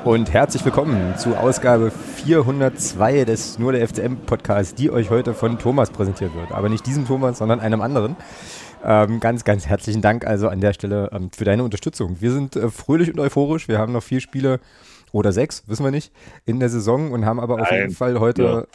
Und herzlich willkommen zu Ausgabe 402 des Nur der FCM Podcasts, die euch heute von Thomas präsentiert wird. Aber nicht diesem Thomas, sondern einem anderen. Ganz, ganz herzlichen Dank also an der Stelle für deine Unterstützung. Wir sind fröhlich und euphorisch. Wir haben noch 4 Spiele oder 6, wissen wir nicht, in der Saison und haben aber auf jeden Fall heute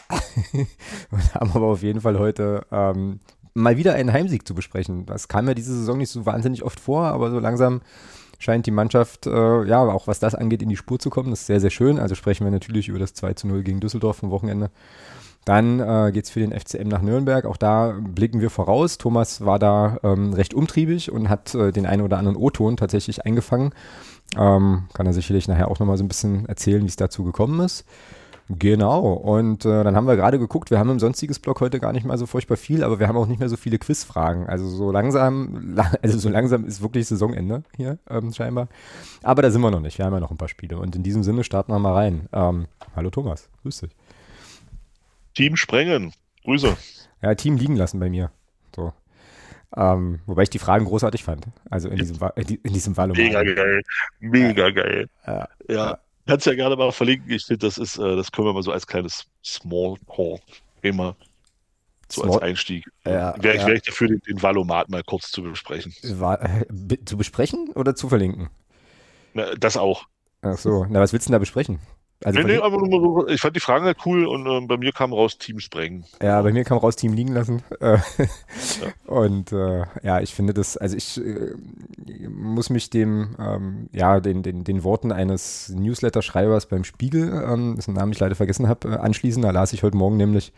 mal wieder einen Heimsieg zu besprechen. Das kam ja diese Saison nicht so wahnsinnig oft vor, aber so langsam scheint die Mannschaft, auch was das angeht, in die Spur zu kommen. Das ist sehr, sehr schön. Also sprechen wir natürlich über das 2:0 gegen Düsseldorf vom Wochenende. Dann geht es für den FCM nach Nürnberg. Auch da blicken wir voraus. Thomas war da recht umtriebig und hat den einen oder anderen O-Ton tatsächlich eingefangen. Kann er sicherlich nachher auch nochmal so ein bisschen erzählen, wie es dazu gekommen ist. Genau, und dann haben wir gerade geguckt, wir haben im Sonstiges-Blog heute gar nicht mal so furchtbar viel, aber wir haben auch nicht mehr so viele Quizfragen. Also so langsam ist wirklich Saisonende hier scheinbar. Aber da sind wir noch nicht, wir haben ja noch ein paar Spiele. Und in diesem Sinne starten wir mal rein. Hallo Thomas, grüß dich. Team Sprengen, Grüße. Ja, Team liegen lassen bei mir. So. Wobei ich die Fragen großartig fand. Also in diesem Wahlomat. Mega geil. Ja. Kannst ja gerne mal verlinken. Ich finde, das können wir mal so als kleines Small-Talk-Thema, als Einstieg. Wäre ich dafür, den Valomat mal kurz zu besprechen. Zu besprechen oder zu verlinken? Na, das auch. Ach so, na was willst du denn da besprechen? Also Nee, aber nur mal so, ich fand die Fragen halt cool und bei mir kam raus Team Sprengen. Ja, bei mir kam raus Team liegen lassen. Und ich finde das, also ich muss mich den Worten eines Newsletter-Schreibers beim Spiegel, dessen Namen ich leider vergessen habe, anschließen. Da las ich heute Morgen nämlich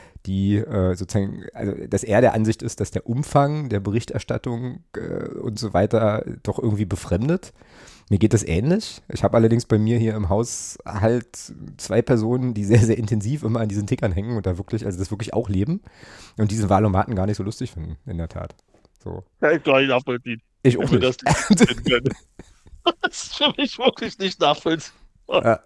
dass er der Ansicht ist, dass der Umfang der Berichterstattung und so weiter doch irgendwie befremdet. Mir geht das ähnlich. Ich habe allerdings bei mir hier im Haus halt 2 Personen, die sehr, sehr intensiv immer an diesen Tickern hängen und da wirklich, also das wirklich auch leben und diesen Valomaten gar nicht so lustig finden, in der Tat. So. Ja, ich kann nicht nachvollziehen. Ich auch nicht. Das ist für mich wirklich nicht nachvollziehbar.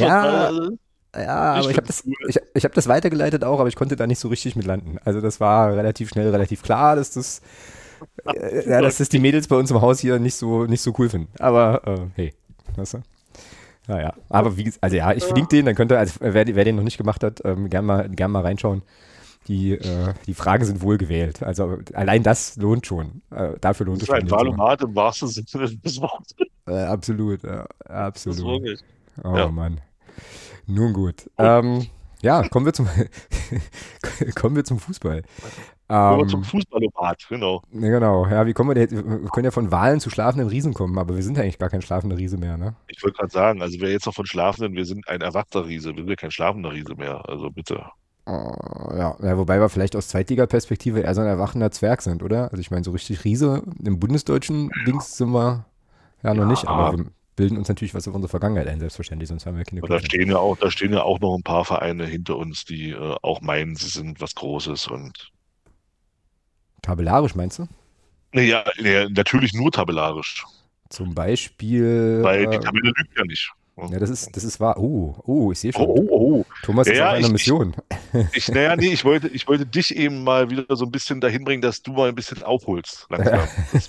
Aber ich hab das weitergeleitet auch, aber ich konnte da nicht so richtig mit landen. Also das war relativ schnell, relativ klar, dass das die Mädels bei uns im Haus hier nicht so cool finden. Aber hey, weißt du? Naja, aber ich verlinke den, dann könnt ihr, also wer den noch nicht gemacht hat, gern mal reinschauen. Die Fragen sind wohl gewählt. Also allein das lohnt schon. Dafür lohnt es schon. Das ist ein Valomat im wahrsten Sinne des Wortes. Absolut, absolut. Das ist wirklich. Oh Mann. Nun gut. Kommen wir zum Fußball. Kommen wir zum Fußballomat, genau. Genau, ja, wir können ja von Walen zu schlafenden Riesen kommen, aber wir sind ja eigentlich gar kein schlafender Riese mehr, ne? Ich wollte gerade sagen, also wer jetzt noch von Schlafenden, wir sind ein erwachter Riese, wir sind ja kein schlafender Riese mehr, also bitte. Wobei wir vielleicht aus Zweitliga-Perspektive eher so ein erwachender Zwerg sind, oder? Also ich meine, so richtig Riese im bundesdeutschen Dings sind wir ja noch nicht, aber wir bilden uns natürlich was auf unsere Vergangenheit ein, selbstverständlich, sonst haben wir keine Da stehen ja auch noch ein paar Vereine hinter uns, die auch meinen, sie sind was Großes und tabellarisch meinst du? Ja, natürlich nur tabellarisch. Zum Beispiel. Weil die Tabelle lügt ja nicht. Ja, das ist wahr. Ich sehe schon. Thomas ist auf einer Mission. Ich wollte dich eben mal wieder so ein bisschen dahin bringen, dass du mal ein bisschen aufholst. Langsam.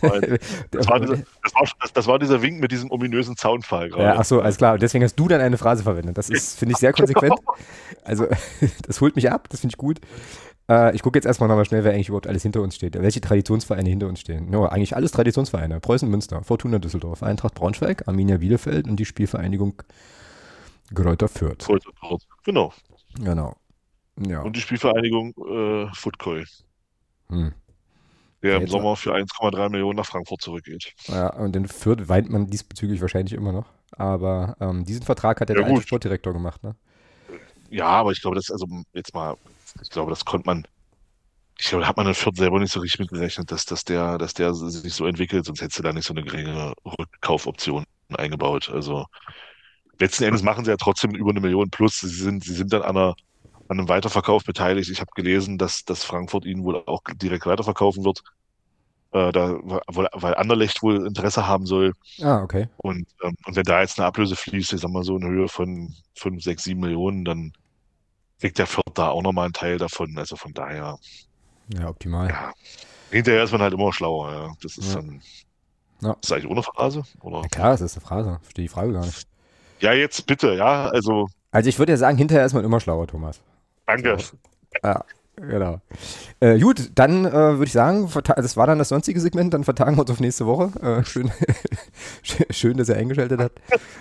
Das war dieser Wink mit diesem ominösen Zaunpfahl gerade. Ja, ach so, alles klar. Und deswegen hast du dann eine Phrase verwendet. Das ist, finde ich, sehr konsequent. Also, das holt mich ab. Das finde ich gut. Ich gucke jetzt erstmal nochmal schnell, wer eigentlich überhaupt alles hinter uns steht. Welche Traditionsvereine hinter uns stehen. No, eigentlich alles Traditionsvereine. Preußen Münster, Fortuna Düsseldorf, Eintracht Braunschweig, Arminia Bielefeld und die Spielvereinigung Greuther Fürth. Genau. Ja. Und die Spielvereinigung Footkoi. Der im Sommer für 1,3 Millionen nach Frankfurt zurückgeht. Ja, und in Fürth weint man diesbezüglich wahrscheinlich immer noch. Aber diesen Vertrag hat der alte Sportdirektor gemacht, ne? Ja, aber ich glaube, das konnte man. Ich glaube, da hat man in Fürth selber nicht so richtig mitgerechnet, dass der sich so entwickelt, sonst hättest du da nicht so eine geringe Rückkaufoption eingebaut. Also letzten Endes machen sie ja trotzdem über 1 Million plus. Sie sind dann an einem Weiterverkauf beteiligt. Ich habe gelesen, dass Frankfurt ihn wohl auch direkt weiterverkaufen wird, weil Anderlecht wohl Interesse haben soll. Okay. Und wenn da jetzt eine Ablöse fließt, ich sag mal so in Höhe von 5, 6, 7 Millionen, dann kriegt der Fürth da auch nochmal einen Teil davon. Also von daher. Ja, optimal. Ja. Hinterher ist man halt immer schlauer. Ja. Das ist dann. Ja. Ist das eigentlich ohne Phrase? Oder? Ja, klar, das ist eine Phrase. Verstehe die Frage gar nicht. Ja, jetzt bitte, ja, also Also ich würde ja sagen, hinterher ist man immer schlauer, Thomas. danke. So. Ja, genau. Gut, dann würde ich sagen, das war dann das sonstige Segment, dann vertagen wir uns auf nächste Woche. Schön, schön, dass er eingeschaltet hat.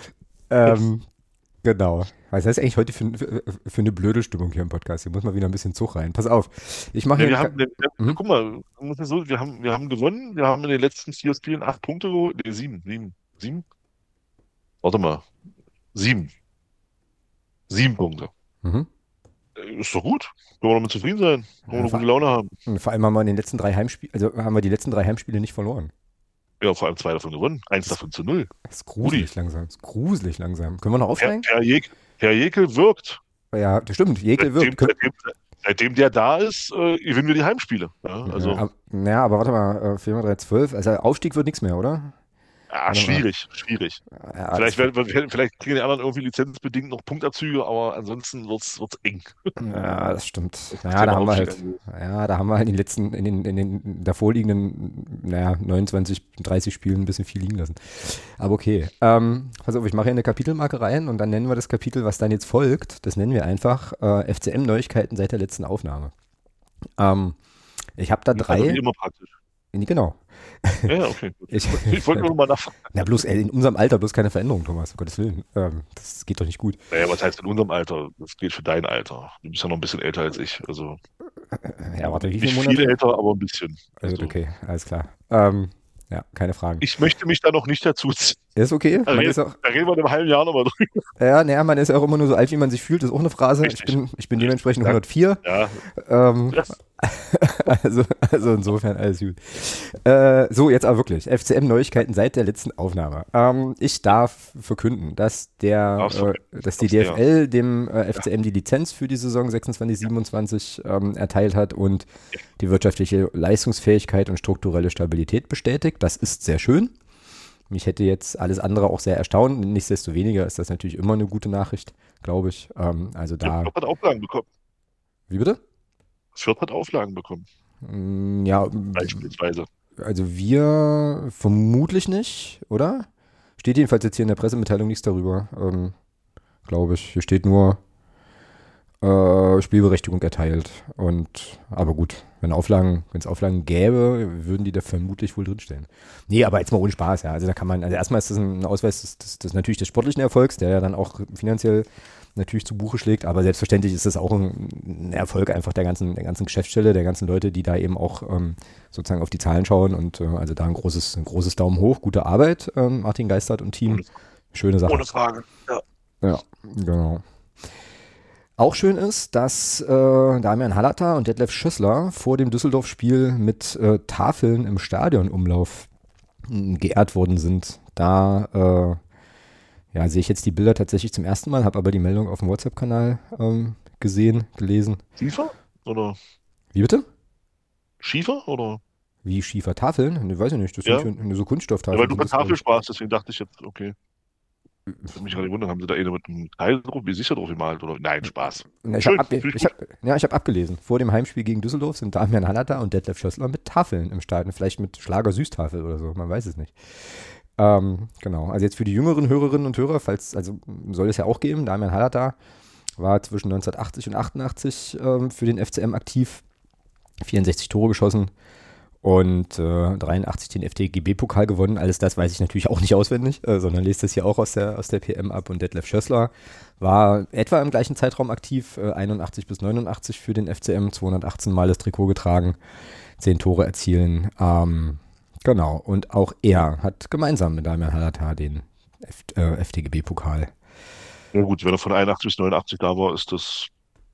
Genau. Was heißt eigentlich heute für eine blöde Stimmung hier im Podcast? Hier muss mal wieder ein bisschen Zug rein. Pass auf, ich mache Ja, hier wir haben, Mhm. guck mal, muss man so, wir haben gewonnen, wir haben in den letzten 4 Spielen 8 Punkte geholt, nee, sieben, warte mal, sieben, 7 Punkte. Mhm. Ist doch gut, können wir damit zufrieden sein, können wir Ja, eine gute Laune haben. vor allem haben wir in den letzten 3 Heimspielen, also haben wir die letzten 3 Heimspiele nicht verloren. Ja, vor allem 2 davon gewonnen, eins Das, davon zu null. das ist Rudi, gruselig langsam. Das ist gruselig langsam. Können wir noch Herr, aufsteigen? Herr Jekyll wirkt. Ja, das stimmt. Jekyll Seitdem, wirkt. seitdem, seitdem der da ist, gewinnen wir die Heimspiele. Ja, Ja, also, naja, aber warte mal, 4 mal 3, 12. Also Aufstieg wird nichts mehr, oder? ja, Warte mal. schwierig, schwierig. Ja, das, Vielleicht kriegen die anderen irgendwie lizenzbedingt noch Punktabzüge, aber ansonsten wird's eng, ja, das stimmt. was das Ja, da Thema haben wir Aufstieg halt, angeht. ja, da haben wir halt in den davorliegenden, naja, 29, 30 Spielen ein bisschen viel liegen lassen. Aber okay. Pass auf, ich mache hier eine Kapitelmarke rein und dann nennen wir das Kapitel, was dann jetzt folgt, das nennen wir einfach FCM-Neuigkeiten seit der letzten Aufnahme. Ich habe da Also wie drei, immer praktisch. genau. Ja, ja, okay, gut. Ich, Ich wollte nur noch mal nachfragen. na bloß in unserem Alter bloß keine Veränderung, Thomas, um Gottes Willen. Das geht doch nicht gut. Naja, was heißt in unserem Alter? Das gilt für dein Alter. Du bist ja noch ein bisschen älter als ich. Also Ja, warte, wie viele nicht viel Monate? älter, aber ein bisschen. Also Also okay, alles klar. Ja, keine Fragen. ich möchte mich da noch nicht dazu ziehen. Ist okay. Da Man reden, ist auch, da reden wir in einem halben Jahr nochmal drüber. ja, naja, man ist ja auch immer nur so alt, wie man sich fühlt. Das ist auch eine Phrase. Ich Richtig. bin dementsprechend Ja, 104. ja. Ähm, Das, also insofern alles gut. So, jetzt aber wirklich. FCM-Neuigkeiten seit der letzten Aufnahme. Ich darf verkünden, dass dass die ja. DFL dem FCM die Lizenz für die Saison 26/27 erteilt hat und die wirtschaftliche Leistungsfähigkeit und strukturelle Stabilität bestätigt. Das ist sehr schön. Mich hätte jetzt alles andere auch sehr erstaunt. Nichtsdestoweniger ist das natürlich immer eine gute Nachricht, glaube ich. Also da. Fürth hat Auflagen bekommen. Wie bitte? Fürth hat Auflagen bekommen, Ja, beispielsweise. also wir vermutlich nicht, oder? Steht jedenfalls jetzt hier in der Pressemitteilung nichts darüber, glaube ich. Hier steht nur Spielberechtigung erteilt. Aber gut, wenn es Auflagen gäbe, würden die da vermutlich wohl drinstehen. Nee, aber jetzt mal ohne Spaß, ja. Also da kann man, also erstmal ist das ein Ausweis des natürlich des sportlichen Erfolgs, der ja dann auch finanziell natürlich zu Buche schlägt, aber selbstverständlich ist das auch ein Erfolg einfach der ganzen Geschäftsstelle, der ganzen Leute, die da eben auch sozusagen auf die Zahlen schauen und also da ein großes Daumen hoch, gute Arbeit, Martin Geistert und Team, schöne Sache. Ohne Frage. Ja. Ja, genau. Auch schön ist, dass Damian Hallata und Detlef Schössler vor dem Düsseldorf-Spiel mit Tafeln im Stadionumlauf geehrt worden sind. Da ja, sehe ich jetzt die Bilder tatsächlich zum ersten Mal, habe aber die Meldung auf dem WhatsApp-Kanal gelesen. Schiefer? Oder Wie bitte? Schiefer? Oder? Wie Schiefertafeln? Ne, weiß ich nicht, das Ja. sind so Ja, Kunststofftafeln. weil du sind von das, glaub Tafel ich. sprachst, deswegen dachte ich jetzt, okay. Ich würde mich gerade wundern, haben sie da eine mit einem Teil drauf, wie sicher drauf gemalt? Oder? Nein, Spaß. Na, Schön, finde ich gut. ich hab abgelesen. Vor dem Heimspiel gegen Düsseldorf sind Damian Hallata und Detlef Schössler mit Tafeln im Stadion. Vielleicht mit Schlager-Süßtafel oder so, man weiß es nicht. Genau, also jetzt für die jüngeren Hörerinnen und Hörer, also soll es ja auch geben, Damian Hallata war zwischen 1980 und 88 für den FCM aktiv, 64 Tore geschossen und 83 den FDGB-Pokal gewonnen. Alles das weiß ich natürlich auch nicht auswendig, sondern lese das hier auch aus der PM ab. Und Detlef Schössler war etwa im gleichen Zeitraum aktiv, 81 bis 89 für den FCM, 218 Mal das Trikot getragen, 10 Tore erzielen. Genau, und auch er hat gemeinsam mit Damian Hallata den FDGB-Pokal. Ja gut, wenn er von 81 bis 89 da war, ist das,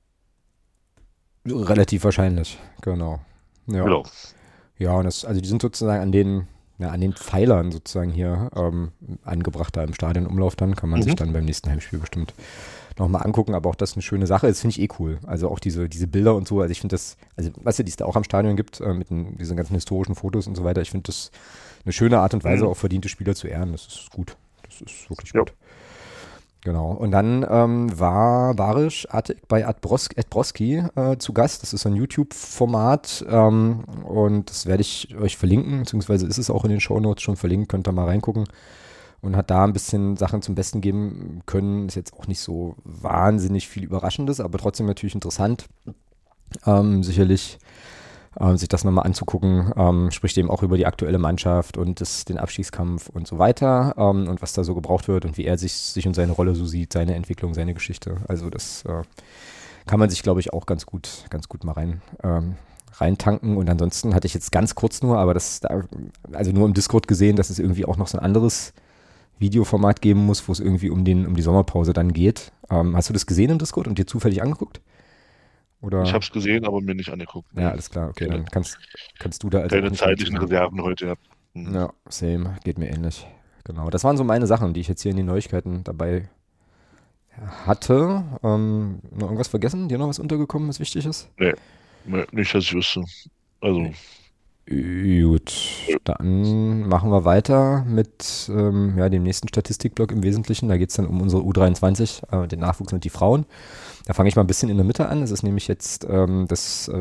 Relativ wahrscheinlich, genau. Ja. genau. Ja, und also die sind sozusagen an den Pfeilern sozusagen hier angebracht da im Stadionumlauf dann, kann man sich dann beim nächsten Heimspiel bestimmt nochmal angucken, aber auch das ist eine schöne Sache, das finde ich cool. Also auch diese Bilder und so, also ich finde das, also was ja, die es da auch am Stadion gibt, mit diesen ganzen historischen Fotos und so weiter, ich finde das eine schöne Art und Weise, auch verdiente Spieler zu ehren, das ist gut. Das ist wirklich Ja. gut. Genau. Und dann war Barisch bei Ed Broski zu Gast. Das ist ein YouTube-Format und das werde ich euch verlinken, beziehungsweise ist es auch in den Shownotes schon verlinkt, könnt ihr mal reingucken. und hat da ein bisschen Sachen zum Besten geben können. Ist jetzt auch nicht so wahnsinnig viel Überraschendes, aber trotzdem natürlich interessant. Sicherlich sich das nochmal anzugucken, spricht eben auch über die aktuelle Mannschaft und den Abstiegskampf und so weiter und was da so gebraucht wird und wie er sich und seine Rolle so sieht, seine Entwicklung, seine Geschichte. Also das kann man sich, glaube ich, auch ganz gut mal reintanken. Und ansonsten hatte ich jetzt ganz kurz nur, aber also nur im Discord gesehen, dass es irgendwie auch noch so ein anderes Videoformat geben muss, wo es irgendwie um die Sommerpause dann geht. Hast du das gesehen im Discord und dir zufällig angeguckt? Oder? Ich habe es gesehen, aber mir nicht angeguckt. Ja, alles klar. Okay, dann kannst du da also auch Keine nicht mehr zeitlichen zu sagen. Reserven heute. Ja. Ja, same. Geht mir ähnlich. Genau. Das waren so meine Sachen, die ich jetzt hier in den Neuigkeiten dabei hatte. Noch irgendwas vergessen? Dir noch was untergekommen, was wichtig ist? Nee, nicht, dass ich wüsste. Also, Gut, dann machen wir weiter mit dem nächsten Statistikblock im Wesentlichen. Da geht es dann um unsere U23, den Nachwuchs und die Frauen. Da fange ich mal ein bisschen in der Mitte an. Es ist nämlich jetzt das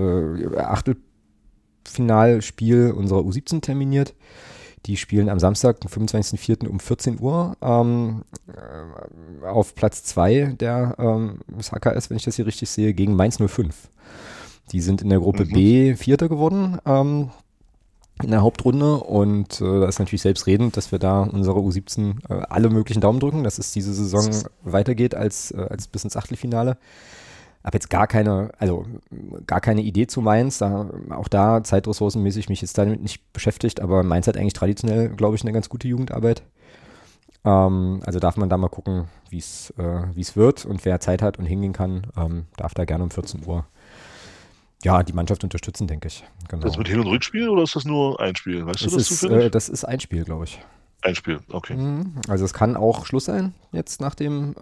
Achtelfinalspiel unserer U17 terminiert. Die spielen am Samstag, den 25.04. um 14 Uhr auf Platz 2 der des HKS, wenn ich das hier richtig sehe, gegen Mainz 05. Die sind in der Gruppe B Vierter geworden in der Hauptrunde und da ist natürlich selbstredend, dass wir da unsere U17 alle möglichen Daumen drücken, dass es diese Saison weitergeht als bis ins Achtelfinale. Habe jetzt gar keine Idee zu Mainz, auch da zeitressourcenmäßig mich jetzt damit nicht beschäftigt, aber Mainz hat eigentlich traditionell, glaube ich, eine ganz gute Jugendarbeit. Also darf man da mal gucken, wie es wird und wer Zeit hat und hingehen kann, darf da gerne um 14 Uhr die Mannschaft unterstützen, denke ich. Genau. das mit Hin- und Rückspiel oder ist das nur ein Spiel? Weißt du das zufällig? Das ist ein Spiel, glaube ich. Ein Spiel, okay. Also es kann auch Schluss sein, jetzt nach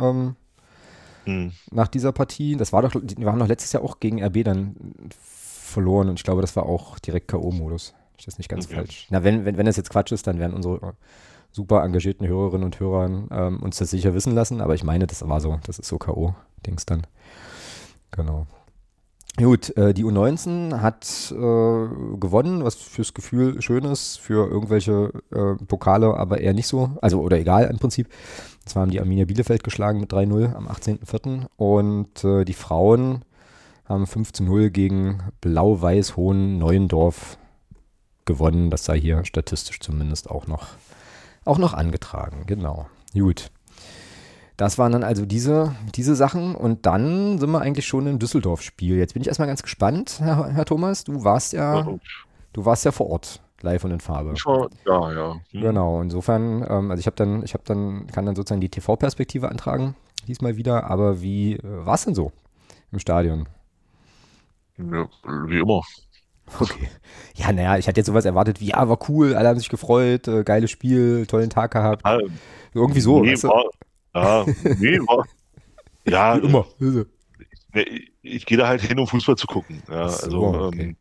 dieser Partie. Die waren doch letztes Jahr auch gegen RB dann verloren und ich glaube, das war auch direkt K.O.-Modus. Ist das nicht ganz falsch? Na, wenn das jetzt Quatsch ist, dann werden unsere super engagierten Hörerinnen und Hörer uns das sicher wissen lassen, aber ich meine, das war so, das ist so K.O.-Dings dann. Genau. Gut, die U19 hat gewonnen, was fürs Gefühl schön ist, für irgendwelche Pokale, aber eher nicht so, also oder egal im Prinzip. Zwar haben die Arminia Bielefeld geschlagen mit 3-0 am 18.04. und die Frauen haben 5-0 gegen Blau-Weiß Hohen Neuendorf gewonnen. Das sei hier statistisch zumindest auch noch angetragen. Genau. Gut. Das waren dann also diese Sachen und dann sind wir eigentlich schon im Düsseldorf-Spiel. Jetzt bin ich erstmal ganz gespannt, Herr Thomas. Du warst ja vor Ort, live und in Farbe. Ja. Genau, insofern, also kann dann sozusagen die TV-Perspektive antragen, diesmal wieder, aber wie war es denn so im Stadion? Ja, wie immer. Okay. Ja, naja, ich hatte jetzt sowas erwartet wie, war cool, alle haben sich gefreut, geiles Spiel, tollen Tag gehabt. Irgendwie so, Nee, weißt du? Ja, Wie immer. ich gehe da halt hin, um Fußball zu gucken. Ja, So, okay.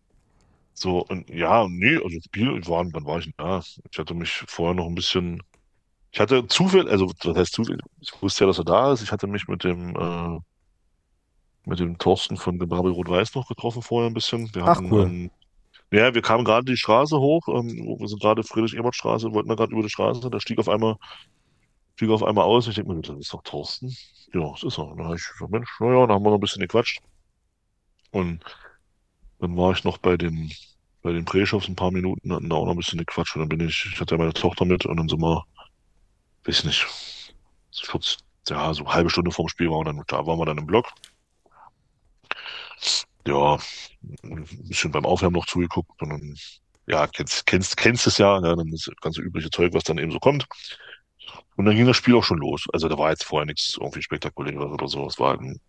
Also Spiel, wann war ich denn da? Ich hatte mich vorher noch ein bisschen, ich hatte Zufall, also was heißt Zufall? Ich wusste ja, dass er da ist. Ich hatte mich mit dem Thorsten von Gebrabbel Rot-Weiß noch getroffen vorher ein bisschen. Ach, cool. Wir kamen gerade die Straße hoch, wir sind gerade Friedrich-Ebert-Straße, wollten da gerade über die Straße, da stieg auf einmal aus. Ich denke mir, das ist doch Thorsten. Ja, das ist er. Und dann habe ich gesagt, Mensch, naja, da haben wir noch ein bisschen gequatscht. Und dann war ich noch bei den Pre-Shows ein paar Minuten, hatten da auch noch ein bisschen gequatscht. Und dann ich hatte ja meine Tochter mit und dann sind wir, weiß nicht, 40, ja, so eine halbe Stunde vorm Spiel waren wir dann im Block. Ja, ein bisschen beim Aufwärmen noch zugeguckt und dann, ja, kennst es ja, ne, dann das ganze übliche Zeug, was dann eben so kommt. Und dann ging das Spiel auch schon los. Also da war jetzt vorher nichts irgendwie Spektakuläres oder so. Es war halt ein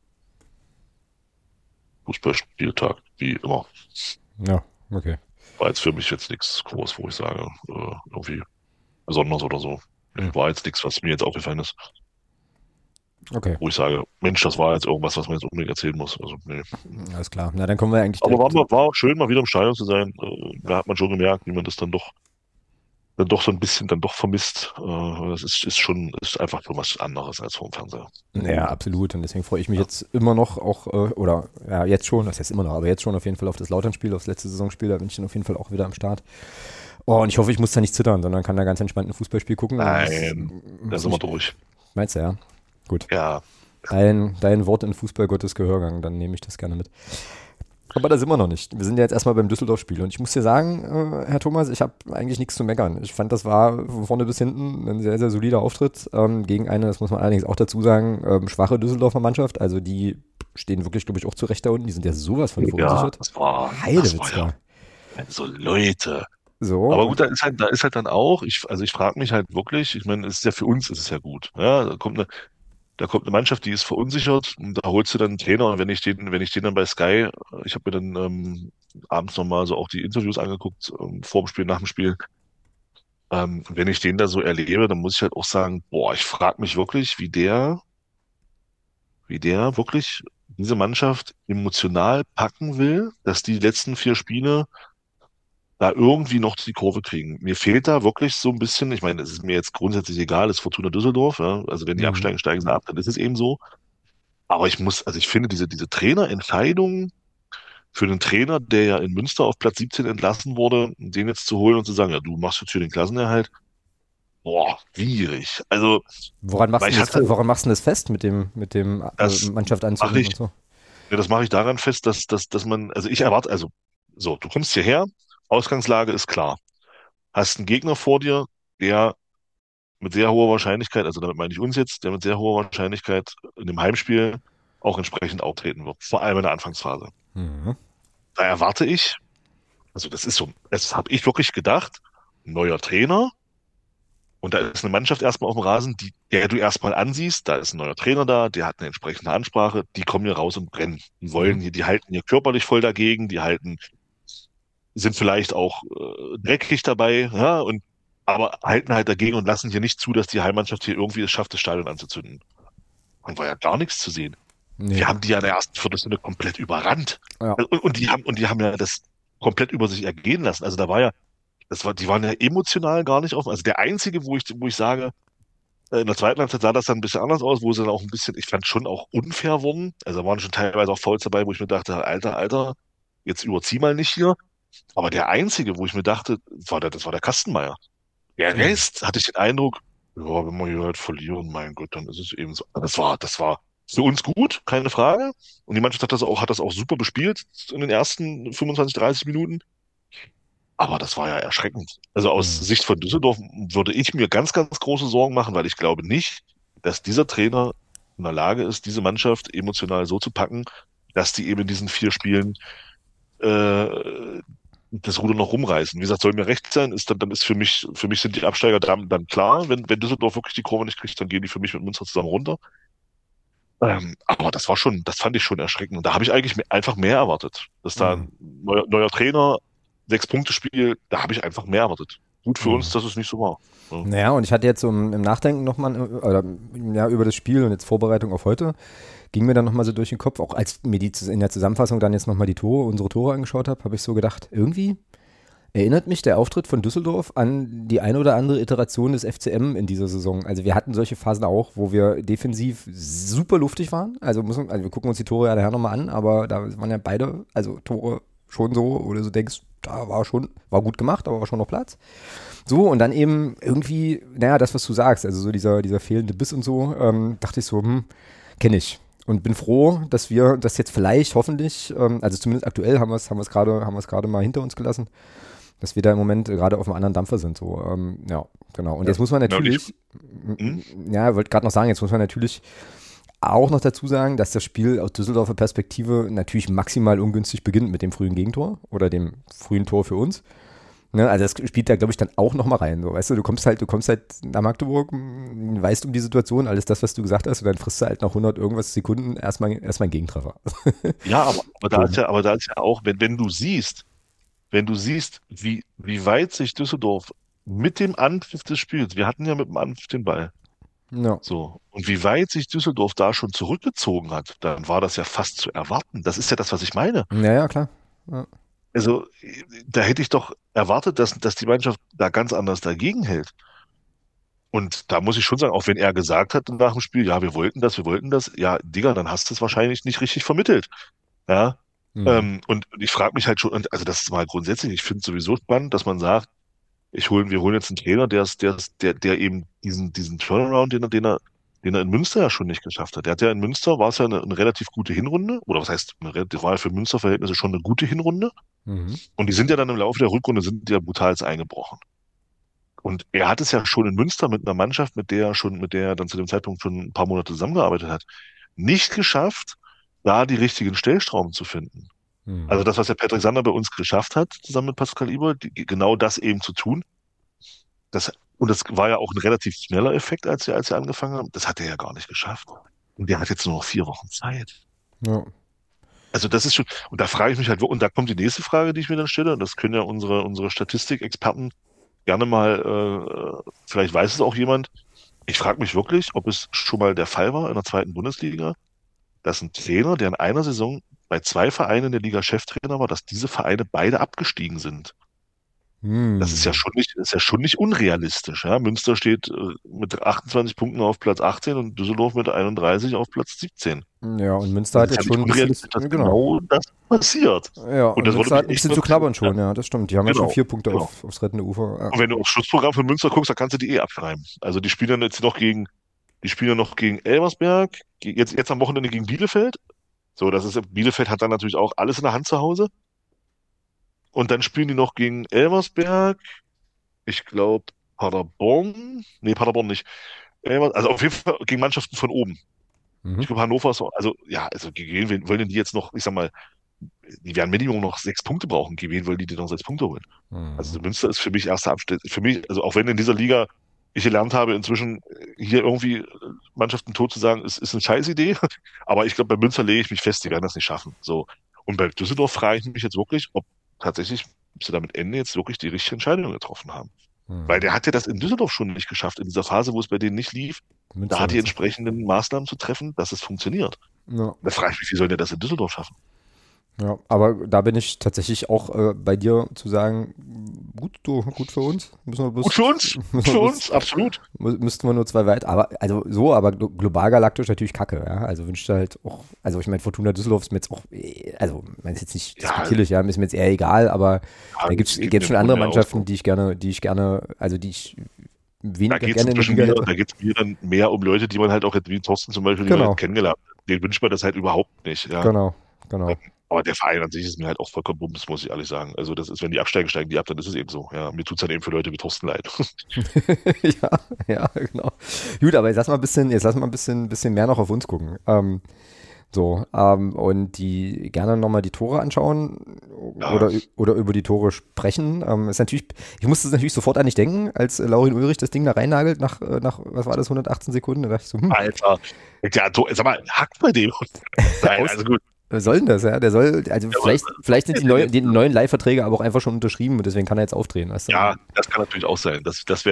Fußballspieltag, wie immer. Ja, okay. War jetzt für mich jetzt nichts groß, wo ich sage, irgendwie besonders oder so. Hm. War jetzt nichts, was mir jetzt aufgefallen ist, Okay, wo ich sage, Mensch, das war jetzt irgendwas, was man jetzt unbedingt erzählen muss. Also, nee. alles klar. Na, dann kommen wir eigentlich Aber direkt. war auch schön, mal wieder im Stadion zu sein. Da hat man schon gemerkt, wie man das dann doch so ein bisschen dann doch vermisst. Das ist einfach so was anderes als vor dem Fernseher. Ja, absolut. Und deswegen freue ich mich jetzt immer noch auch, jetzt schon, das heißt immer noch, aber jetzt schon auf jeden Fall auf das Lautern-Spiel, aufs letzte Saisonspiel, da bin ich dann auf jeden Fall auch wieder am Start. Oh, und ich hoffe, ich muss da nicht zittern, sondern kann da ganz entspannt ein Fußballspiel gucken. Und Nein, da sind wir durch. meinst du, ja? Gut. Ja, Dein Wort in Fußball Gottes Gehörgang, dann nehme ich das gerne mit. Aber da sind wir noch nicht. Wir sind ja jetzt erstmal beim Düsseldorf-Spiel. Und ich muss dir sagen, Herr Thomas, ich habe eigentlich nichts zu meckern. Ich fand, das war von vorne bis hinten ein sehr, sehr solider Auftritt gegen eine, das muss man allerdings auch dazu sagen, schwache Düsseldorfer Mannschaft. Also die stehen wirklich, glaube ich, auch zu Recht da unten. Die sind ja sowas von ja, verunsichert. das war ja, Heidewitzka. also Leute. So, Aber und gut, da ist halt dann auch, also ich frage mich halt wirklich, ich meine, es ist ja für uns ist es ja gut. Ja, da kommt eine Mannschaft, die ist verunsichert und da holst du dann einen Trainer und wenn ich den dann bei Sky, ich habe mir dann abends nochmal so auch die Interviews angeguckt, vor dem Spiel, nach dem Spiel, wenn ich den da so erlebe, dann muss ich halt auch sagen, boah, ich frage mich wirklich, wie der wirklich diese Mannschaft emotional packen will, dass die letzten 4 Spiele da irgendwie noch die Kurve kriegen. Mir fehlt da wirklich so ein bisschen, ich meine, es ist mir jetzt grundsätzlich egal, es ist Fortuna Düsseldorf, ja, also wenn die mhm. absteigen, steigen sie ab, dann ist es eben so. Aber also ich finde diese Trainerentscheidung für einen Trainer, der ja in Münster auf Platz 17 entlassen wurde, den jetzt zu holen und zu sagen, ja, du machst jetzt hier den Klassenerhalt, boah, schwierig. Also, weil ich hatte, Woran machst du das fest mit dem das Mannschaft mache anzünden und ich, so? ja, das mache ich daran fest, dass man, also ich erwarte, also, so, du kommst hierher, Ausgangslage ist klar. Hast einen Gegner vor dir, der mit sehr hoher Wahrscheinlichkeit, also damit meine ich uns jetzt, der mit sehr hoher Wahrscheinlichkeit in dem Heimspiel auch entsprechend auftreten wird, vor allem in der Anfangsphase. Mhm. Da erwarte ich, also das ist so, das habe ich wirklich gedacht, ein neuer Trainer und da ist eine Mannschaft erstmal auf dem Rasen, der du erstmal ansiehst, da ist ein neuer Trainer da, der hat eine entsprechende Ansprache, die kommen hier raus und brennen. Die Mhm. wollen hier, die halten hier körperlich voll dagegen, sind vielleicht auch dreckig dabei, ja, aber halten halt dagegen und lassen hier nicht zu, dass die Heimmannschaft hier irgendwie es schafft, das Stadion anzuzünden. Und war ja gar nichts zu sehen. Nee. Wir haben die ja in der ersten Viertelstunde komplett überrannt. Ja. Und die haben ja das komplett über sich ergehen lassen. Also die waren ja emotional gar nicht offen. Also der einzige, wo ich sage, in der zweiten Halbzeit sah das dann ein bisschen anders aus, wo sie dann auch ein bisschen, ich fand schon auch unfair wurden. Also da waren schon teilweise auch Fouls dabei, wo ich mir dachte, Alter, jetzt überzieh mal nicht hier. Aber der einzige, wo ich mir dachte, das war der Kastenmeier. Der Mhm. Rest hatte ich den Eindruck, ja, wenn wir hier halt verlieren, mein Gott, dann ist es eben so. Das war für uns gut, keine Frage. Und die Mannschaft hat das auch super bespielt in den ersten 25, 30 Minuten. Aber das war ja erschreckend. Also aus Mhm. Sicht von Düsseldorf würde ich mir ganz, ganz große Sorgen machen, weil ich glaube nicht, dass dieser Trainer in der Lage ist, diese Mannschaft emotional so zu packen, dass die eben in diesen 4 Spielen äh, das Ruder noch rumreißen. Wie gesagt, soll mir recht sein, dann ist für mich sind die Absteiger dann klar. Wenn Düsseldorf wirklich die Kurve nicht kriegt, dann gehen die für mich mit Münster zusammen runter. Aber das fand ich schon erschreckend. Und da habe ich eigentlich einfach mehr erwartet. Dass da Mhm. ein neuer Trainer, 6-Punkte-Spiel, da habe ich einfach mehr erwartet. Gut für uns, Mhm. dass es nicht so war. Ja. Naja, und ich hatte jetzt so im Nachdenken nochmal, ja, über das Spiel und jetzt Vorbereitung auf heute, ging mir dann nochmal so durch den Kopf, auch als mir in der Zusammenfassung dann jetzt nochmal unsere Tore angeschaut habe, habe ich so gedacht, irgendwie erinnert mich der Auftritt von Düsseldorf an die eine oder andere Iteration des FCM in dieser Saison. Also wir hatten solche Phasen auch, wo wir defensiv super luftig waren. Also wir gucken uns die Tore ja nachher nochmal an, aber da waren ja beide, also Tore schon so, wo du so denkst, war gut gemacht, aber war schon noch Platz. So, und dann eben irgendwie, naja, das, was du sagst, also so dieser fehlende Biss und so, dachte ich so, kenne ich. Und bin froh, dass wir das jetzt vielleicht hoffentlich, also zumindest aktuell haben wir es gerade mal hinter uns gelassen, dass wir da im Moment gerade auf einem anderen Dampfer sind. So, ja, genau. Und Ja. jetzt muss man Ja, und natürlich, hm? ja, wollte gerade noch sagen, jetzt muss man natürlich auch noch dazu sagen, dass das Spiel aus Düsseldorfer Perspektive natürlich maximal ungünstig beginnt mit dem frühen Gegentor oder dem frühen Tor für uns. Ne, also das spielt da, glaube ich, dann auch noch mal rein. So, weißt du, du kommst halt nach Magdeburg, weißt um die Situation, alles das, was du gesagt hast, und dann frisst du halt nach 100 irgendwas Sekunden erstmal einen Gegentreffer. Ja, Boom. aber da ist ja auch, wenn du siehst, wie weit sich Düsseldorf mit dem Anpfiff des Spiels, wir hatten ja mit dem Anpfiff den Ball, Ja, so, und wie weit sich Düsseldorf da schon zurückgezogen hat, dann war das ja fast zu erwarten. Das ist ja das, was ich meine. ja, ja, klar. Ja. Also, da hätte ich doch erwartet, dass die Mannschaft da ganz anders dagegen hält. Und da muss ich schon sagen, auch wenn er gesagt hat nach dem Spiel, ja, wir wollten das, ja, Digga, dann hast du es wahrscheinlich nicht richtig vermittelt. Ja. Mhm. Und ich frage mich halt schon, und also das ist mal grundsätzlich, ich finde es sowieso spannend, dass man sagt, wir holen jetzt einen Trainer, der eben diesen Turnaround, den er in Münster ja schon nicht geschafft hat. Der hat ja in Münster, war es ja eine relativ gute Hinrunde, oder was heißt, das war ja für Münster-Verhältnisse schon eine gute Hinrunde. Mhm. Und die sind ja dann im Laufe der Rückrunde sind die ja brutal eingebrochen. Und er hat es ja schon in Münster mit einer Mannschaft, mit der er dann zu dem Zeitpunkt schon ein paar Monate zusammengearbeitet hat, nicht geschafft, da die richtigen Stellschrauben zu finden. Also Mhm. das, was der Patrick Sander bei uns geschafft hat, zusammen mit Pascal Iber, genau das eben zu tun. Das, und das war ja auch ein relativ schneller Effekt, als wir angefangen haben. Das hat er ja gar nicht geschafft. Und der hat jetzt nur noch 4 Wochen Zeit. Ja. Also das ist schon, und da frage ich mich halt, und da kommt die nächste Frage, die ich mir dann stelle, und das können ja unsere Statistikexperten gerne mal, vielleicht weiß es auch jemand. Ich frage mich wirklich, ob es schon mal der Fall war in der zweiten Bundesliga, dass ein Trainer, der in einer Saison bei 2 Vereinen in der Liga Cheftrainer war, dass diese Vereine beide abgestiegen sind. Das Hm. ist ja schon nicht unrealistisch. Ja? Münster steht mit 28 Punkten auf Platz 18 und Düsseldorf mit 31 auf Platz 17. Ja, und Münster Das hat ist ja jetzt nicht schon ein bisschen, unrealistisch, dass genau. genau das passiert. Ja, Und und das würde Münster hat mich ein echt bisschen zu wirklich, knabbern schon, ja, das stimmt. Die haben ja schon genau, 4 Punkte genau. aufs rettende Ufer. Ja. Und wenn du aufs Schutzprogramm von Münster guckst, dann kannst du die abschreiben. Also die spielen ja noch gegen Elversberg, jetzt am Wochenende gegen Bielefeld. So, Bielefeld hat dann natürlich auch alles in der Hand zu Hause. Und dann spielen die noch gegen Elversberg, ich glaube Paderborn, nee, Paderborn nicht. Also auf jeden Fall gegen Mannschaften von oben. Mhm. Ich glaube, Hannover ist, also, ja, also gegen wen wollen denn die jetzt noch, ich sag mal, die werden Minimum noch 6 Punkte brauchen. Gegen wen wollen die denn noch 6 Punkte holen? Mhm. Also Münster ist für mich erster Abschnitt. Für mich, also auch wenn in dieser Liga ich gelernt habe, inzwischen hier irgendwie Mannschaften tot zu sagen, ist eine Scheißidee. Aber ich glaube, bei Münster lege ich mich fest, die werden das nicht schaffen. So. Und bei Düsseldorf frage ich mich jetzt wirklich, ob tatsächlich sie damit Ende jetzt wirklich die richtige Entscheidung getroffen haben. Weil Mhm. der hat ja das in Düsseldorf schon nicht geschafft, in dieser Phase, wo es bei denen nicht lief, da Münster die meinst du? entsprechenden Maßnahmen zu treffen, dass es funktioniert. Ja. Da frage ich mich, wie soll der das in Düsseldorf schaffen? Ja, aber da bin ich tatsächlich auch bei dir zu sagen, gut, du, gut für uns. Gut Müssen wir für bloß, uns, absolut. müssten wir nur 2 weit, aber also so, aber global galaktisch natürlich Kacke, ja. Also wünschte halt auch, also ich meine, Fortuna Düsseldorf ist mir jetzt auch, also ich meine, ist jetzt nicht Ja, despektierlich, ja, ist mir jetzt eher egal, aber ja, da es geht gibt's mir im schon andere Grunde auch Mannschaften, so. die ich weniger gerne in der Liga hätte. Da geht's mir dann mehr um Leute, die man halt auch, wie Thorsten zum Beispiel, die man halt Genau, kennengelernt hat. Den wünscht man das halt überhaupt nicht, ja. genau, genau. Aber der Verein an sich ist mir halt auch vollkommen bums, muss ich ehrlich sagen. Also das ist, wenn die absteigen, steigen die ab, dann ist es eben so. Ja, mir tut's dann eben für Leute wie Thorsten leid. Ja, ja, genau. Gut, aber jetzt lass mal bisschen mehr noch auf uns gucken. Und die gerne nochmal die Tore anschauen Ja, oder über die Tore sprechen. Ist natürlich, ich musste es natürlich sofort an dich denken, als Laurin Ulrich das Ding da reinnagelt was war das, 118 Sekunden? Da dachte ich so, Alter. Ja, sag mal, hackt bei dem. Nein, aus, also gut. was soll denn das, ja? Der soll, also Ja, aber, vielleicht sind die neuen Leihverträge aber auch einfach schon unterschrieben und deswegen kann er jetzt aufdrehen, weißt du? ja, das kann natürlich auch sein.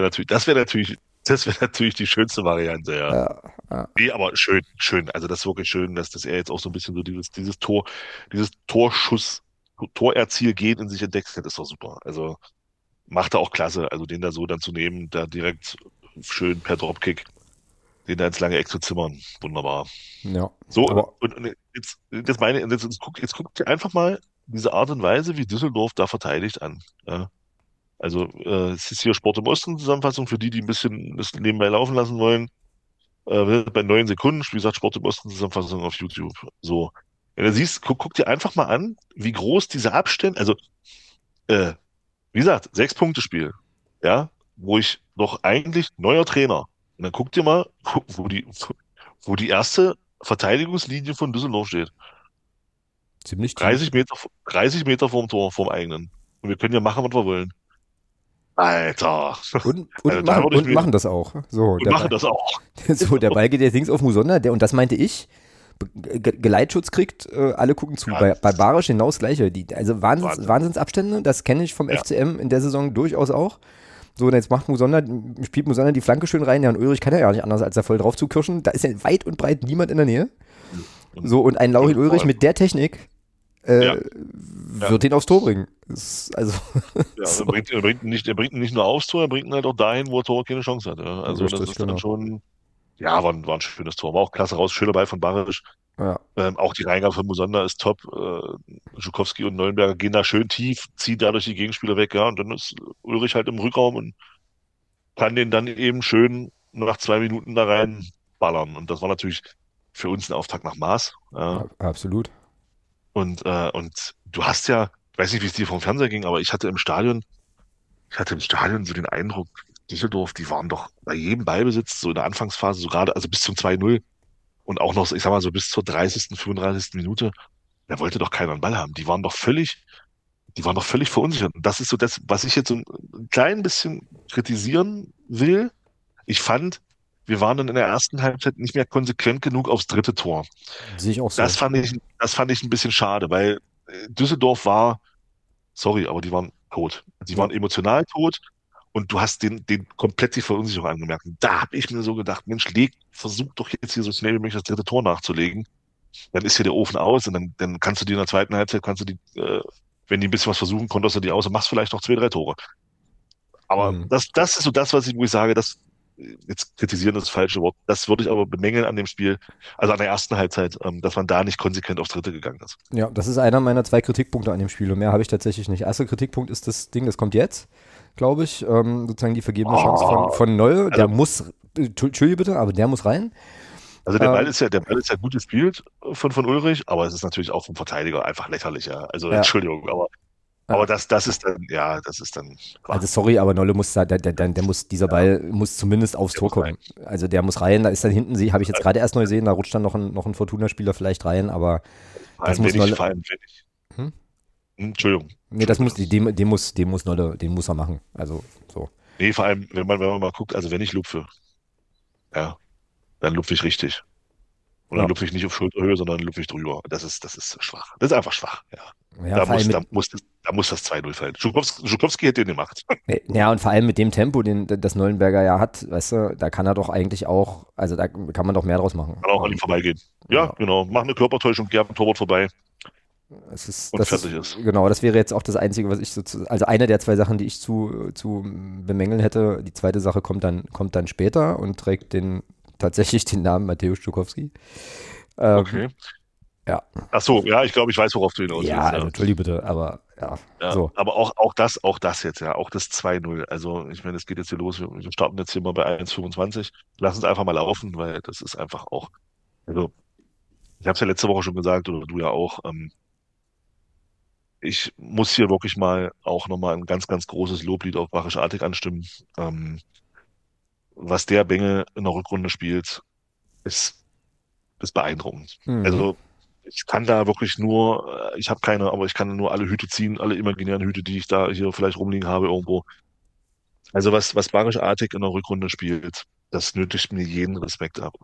Das wäre natürlich die schönste Variante, ja. Ja, ja, Nee, aber schön, schön. Also das ist wirklich schön, dass er jetzt auch so ein bisschen so dieses Torerzielgehen in sich entdeckt hat, ist doch super. Also macht er auch klasse. Also den da so dann zu nehmen, da direkt schön per Dropkick, den da ins lange Eck zu zimmern. Wunderbar. ja. So, Aber und jetzt guckt ihr einfach mal diese Art und Weise, wie Düsseldorf da verteidigt an. Ja. Also, es ist hier Sport im Osten Zusammenfassung für die, die ein bisschen das nebenbei laufen lassen wollen. Bei 9 Sekunden, wie gesagt, Sport im Osten Zusammenfassung auf YouTube. So. Wenn du siehst, guck dir einfach mal an, wie groß diese Abstände, also, äh, wie gesagt, 6-Punkte-Spiel, ja, wo ich doch eigentlich neuer Trainer. Und dann guck dir mal, wo die erste Verteidigungslinie von Düsseldorf steht. ziemlich 30 tief. Meter, 30 Meter vorm Tor, vorm eigenen. Und wir können ja machen, was wir wollen. Alter. Also da würde ich Und mir, machen das auch. So, und machen das auch. so, der Ball geht jetzt links auf Musonda, und das meinte ich, Geleitschutz kriegt, alle gucken zu. Ja, Bei Barisch genau das Gleiche. Also Wahnsinn. Wahnsinnsabstände, das kenne ich vom Ja, FCM in der Saison durchaus auch. So, und jetzt spielt Musonda die Flanke schön rein, ja, und Ulrich kann ja gar nicht anders, als da voll drauf zu kirschen. Da ist ja weit und breit niemand in der Nähe. und, So, und ein Laurin und, Ulrich mit der Technik ja, ja, wird ihn aufs Tor bringen. Also, ja. so, Er bringt ihn nicht nur aufs Tor, er bringt ihn halt auch dahin, wo Tor keine Chance hat. Ja. Also das richtig, ist dann genau. schon, ja, war ein schönes Tor. War auch klasse raus, schöner Ball von Barisch. Ja, Auch die Reingabe von Musonda ist top. Żukowski und Neuenberger gehen da schön tief, ziehen dadurch die Gegenspieler weg, ja, und dann ist Ulrich halt im Rückraum und kann den dann eben schön nach 2 Minuten da rein ballern. Und das war natürlich für uns ein Auftakt nach Maß. Ja. absolut. Und du hast ja, ich weiß nicht, wie es dir vom Fernseher ging, aber ich hatte im Stadion so den Eindruck, Düsseldorf, die waren doch bei jedem Ballbesitz, so in der Anfangsphase, so gerade, also bis zum 2-0 und auch noch, ich sag mal so bis zur 30., 35. Minute, da wollte doch keiner einen Ball haben. Die waren doch völlig verunsichert. Und das ist so das, was ich jetzt so ein klein bisschen kritisieren will. Ich fand, wir waren dann in der ersten Halbzeit nicht mehr konsequent genug aufs dritte Tor. Sehe ich auch Das so. fand ich, das fand ich ein bisschen schade, weil Düsseldorf war, sorry, aber die waren tot. Die Ja. waren emotional tot und du hast den komplett die Verunsicherung angemerkt. Und da habe ich mir so gedacht, Mensch, versuch doch jetzt hier so schnell wie möglich das dritte Tor nachzulegen. Dann ist hier der Ofen aus und dann kannst du die in der zweiten Halbzeit, wenn die ein bisschen was versuchen, konterst du die aus und machst vielleicht noch 2, 3 Tore. Aber Mhm. das ist so das, wo ich sage, jetzt kritisieren ist das falsche Wort, das würde ich aber bemängeln an dem Spiel, also an der ersten Halbzeit, dass man da nicht konsequent aufs Dritte gegangen ist. Ja, das ist einer meiner 2 Kritikpunkte an dem Spiel und mehr habe ich tatsächlich nicht. Erster Kritikpunkt ist das Ding, das kommt jetzt, glaube ich. Sozusagen die vergebene Chance Oh, von Neue. Der also, muss, Entschuldige bitte, aber der muss rein. also Ähm, Der Ball ist ja gut gespielt von Ulrich, aber es ist natürlich auch vom Verteidiger einfach lächerlich, ja. Also ja, Entschuldigung, aber ja. das ist dann, ja, das ist dann, Also sorry, aber Nolle muss da, der muss, dieser ja, Ball muss zumindest aufs der Tor muss rein. kommen. Also der muss rein, da ist dann hinten, habe ich jetzt gerade erst neu gesehen, da rutscht dann noch ein Fortuna-Spieler vielleicht rein, aber das muss Nolle. Vor allem, wenn ich, Hm? Entschuldigung, Nee, das Entschuldigung, muss, bitte. dem muss Nolle, den muss er machen. Also so. Nee, vor allem, wenn man mal guckt, also wenn ich lupfe, ja, dann lupfe ich richtig. Und dann Ja. lupfe ich nicht auf Schulterhöhe, sondern lupfe ich drüber. Das ist schwach. Das ist einfach schwach, ja. Ja, Da vor allem muss, mit, da muss, da muss das 2-0 fallen. Schukowski hätte den gemacht. ja, und vor allem mit dem Tempo, den das Neuenberger ja hat, weißt du, da kann er doch eigentlich auch, also da kann man doch mehr draus machen. Kann auch an ihm vorbeigehen. Ja, Ja, genau. Mach eine Körpertäuschung, geh am Torwart vorbei und das ist, fertig ist. genau, das wäre jetzt auch das Einzige, was ich sozusagen, also eine der 2 Sachen, die ich zu bemängeln hätte. Die zweite Sache kommt dann später und trägt tatsächlich den Namen Mateusz Stokowski. Ähm, Okay. ja, Ach so, ja, ich glaube, ich weiß, worauf du hinaus ja, willst, also ja. entschuldige bitte, aber ja, Ja, so. aber auch das jetzt, ja, auch das 2-0. Also, ich meine, es geht jetzt hier los. Wir starten jetzt hier mal bei 1,25. Lass uns einfach mal laufen, weil das ist einfach auch, also, ich habe es ja letzte Woche schon gesagt, oder du ja auch, ich muss hier wirklich mal auch nochmal ein ganz, ganz großes Loblied auf Barisch Artig anstimmen. Ähm, Was der Bengel in der Rückrunde spielt, ist, ist beeindruckend. Mhm. Also ich kann da wirklich nur, ich habe keine, aber ich kann nur alle Hüte ziehen, alle imaginären Hüte, die ich da hier vielleicht rumliegen habe irgendwo. Also was Barisch Artig in der Rückrunde spielt, das nötigt mir jeden Respekt ab.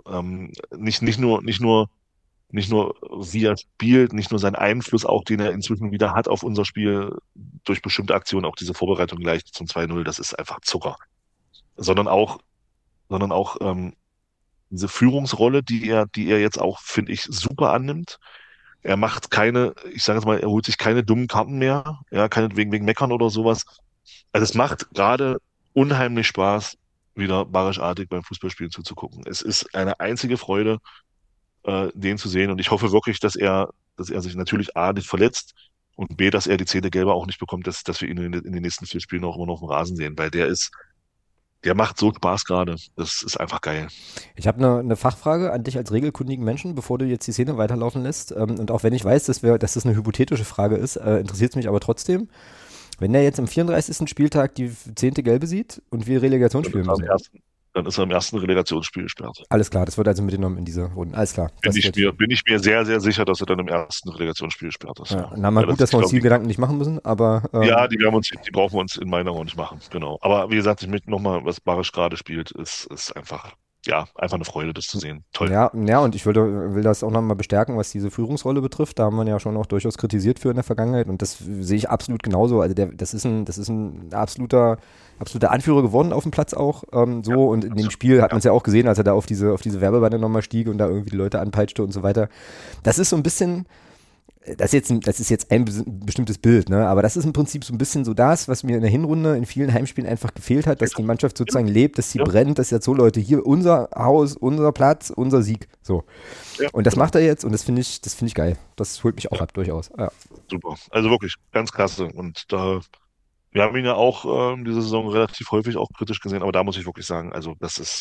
Nicht nur, wie er spielt, nicht nur sein Einfluss auch, den er inzwischen wieder hat auf unser Spiel durch bestimmte Aktionen, auch diese Vorbereitung gleich zum 2-0, das ist einfach Zucker. Sondern auch, sondern auch diese Führungsrolle, die er jetzt auch, finde ich, super annimmt. Er macht keine, ich sage jetzt mal, er holt sich keine dummen Karten mehr, ja, keine wegen Meckern oder sowas. Also es macht gerade unheimlich Spaß, wieder barischartig beim Fußballspielen zuzugucken. Es ist eine einzige Freude, den zu sehen. Und ich hoffe wirklich, dass er sich natürlich A, nicht verletzt und B, dass er die 10. Gelbe auch nicht bekommt, dass wir ihn in den nächsten 4 Spielen auch immer noch auf dem Rasen sehen, weil der macht so Spaß gerade. Das ist einfach geil. Ich habe eine Fachfrage an dich als regelkundigen Menschen, bevor du jetzt die Szene weiterlaufen lässt. Und auch wenn ich weiß, dass das eine hypothetische Frage ist, interessiert es mich aber trotzdem. Wenn der jetzt am 34. Spieltag die 10. Gelbe sieht und wir Relegation Dann spielen ist er im müssen. ersten, dann ist er im ersten Relegationsspiel gesperrt. Alles klar, das wird also mitgenommen in diese Runden. Alles klar, Bin das ich wird. mir, bin ich mir sehr, sehr sicher, dass er dann im ersten Relegationsspiel gesperrt ist, Ja, ja. na mal Weil gut, das, dass ich wir uns glaube, die Gedanken nicht machen müssen, aber ja, die brauchen wir uns in meiner Runde nicht machen, genau. Aber wie gesagt, ich möchte nochmal, was Barisch gerade spielt, ist einfach, ja, einfach eine Freude, das zu sehen. Toll. ja, und ich will das auch nochmal bestärken, was diese Führungsrolle betrifft. Da haben wir ja schon auch durchaus kritisiert für in der Vergangenheit und das sehe ich absolut genauso. Also das ist ein absoluter Anführer geworden auf dem Platz auch. Ja, So und in dem absolut. Spiel hat Ja, man es ja auch gesehen, als er da auf diese Werbebande nochmal stieg und da irgendwie die Leute anpeitschte und so weiter. Das ist so ein bisschen, das ist jetzt ein bestimmtes Bild, ne? Aber das ist im Prinzip so ein bisschen so das, was mir in der Hinrunde in vielen Heimspielen einfach gefehlt hat, dass die Mannschaft sozusagen lebt, dass sie Ja, brennt, dass jetzt so Leute, hier unser Haus, unser Platz, unser Sieg, so. ja, Und das genau. macht er jetzt und das finde ich geil. Das holt mich auch Ja, ab, durchaus. Ja. super. Also wirklich, ganz klasse. Und da, wir haben ihn ja auch diese Saison relativ häufig auch kritisch gesehen, aber da muss ich wirklich sagen, also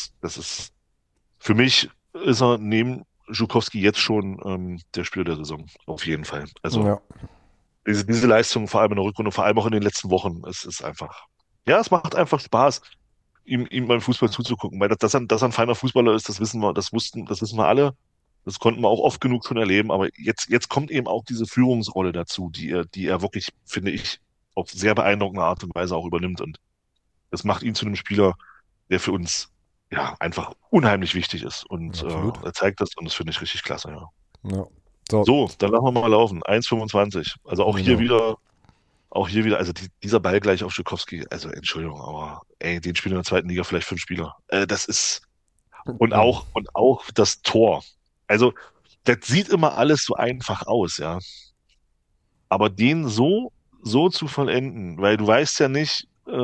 für mich ist er neben Żukowski jetzt schon der Spieler der Saison, auf jeden Fall. Also Ja. diese Leistung, vor allem in der Rückrunde, vor allem auch in den letzten Wochen, es ist einfach, ja, es macht einfach Spaß, ihm beim Fußball zuzugucken, weil dass er ein feiner Fußballer ist, das wissen wir, das wissen wir alle. Das konnten wir auch oft genug schon erleben, aber jetzt kommt eben auch diese Führungsrolle dazu, die er wirklich, finde ich, auf sehr beeindruckende Art und Weise auch übernimmt. Und das macht ihn zu einem Spieler, der für uns ja einfach unheimlich wichtig ist. Und Absolut. er zeigt das und das finde ich richtig klasse, ja. Ja. So, So, dann lassen wir mal laufen. 1,25. Also genau. auch hier wieder, also dieser Ball gleich auf Schukowski, also Entschuldigung, aber ey, den spielen in der zweiten Liga vielleicht 5 Spieler. Das ist, Ja. und auch das Tor. Also, das sieht immer alles so einfach aus, ja. Aber den so zu vollenden, weil du weißt ja nicht,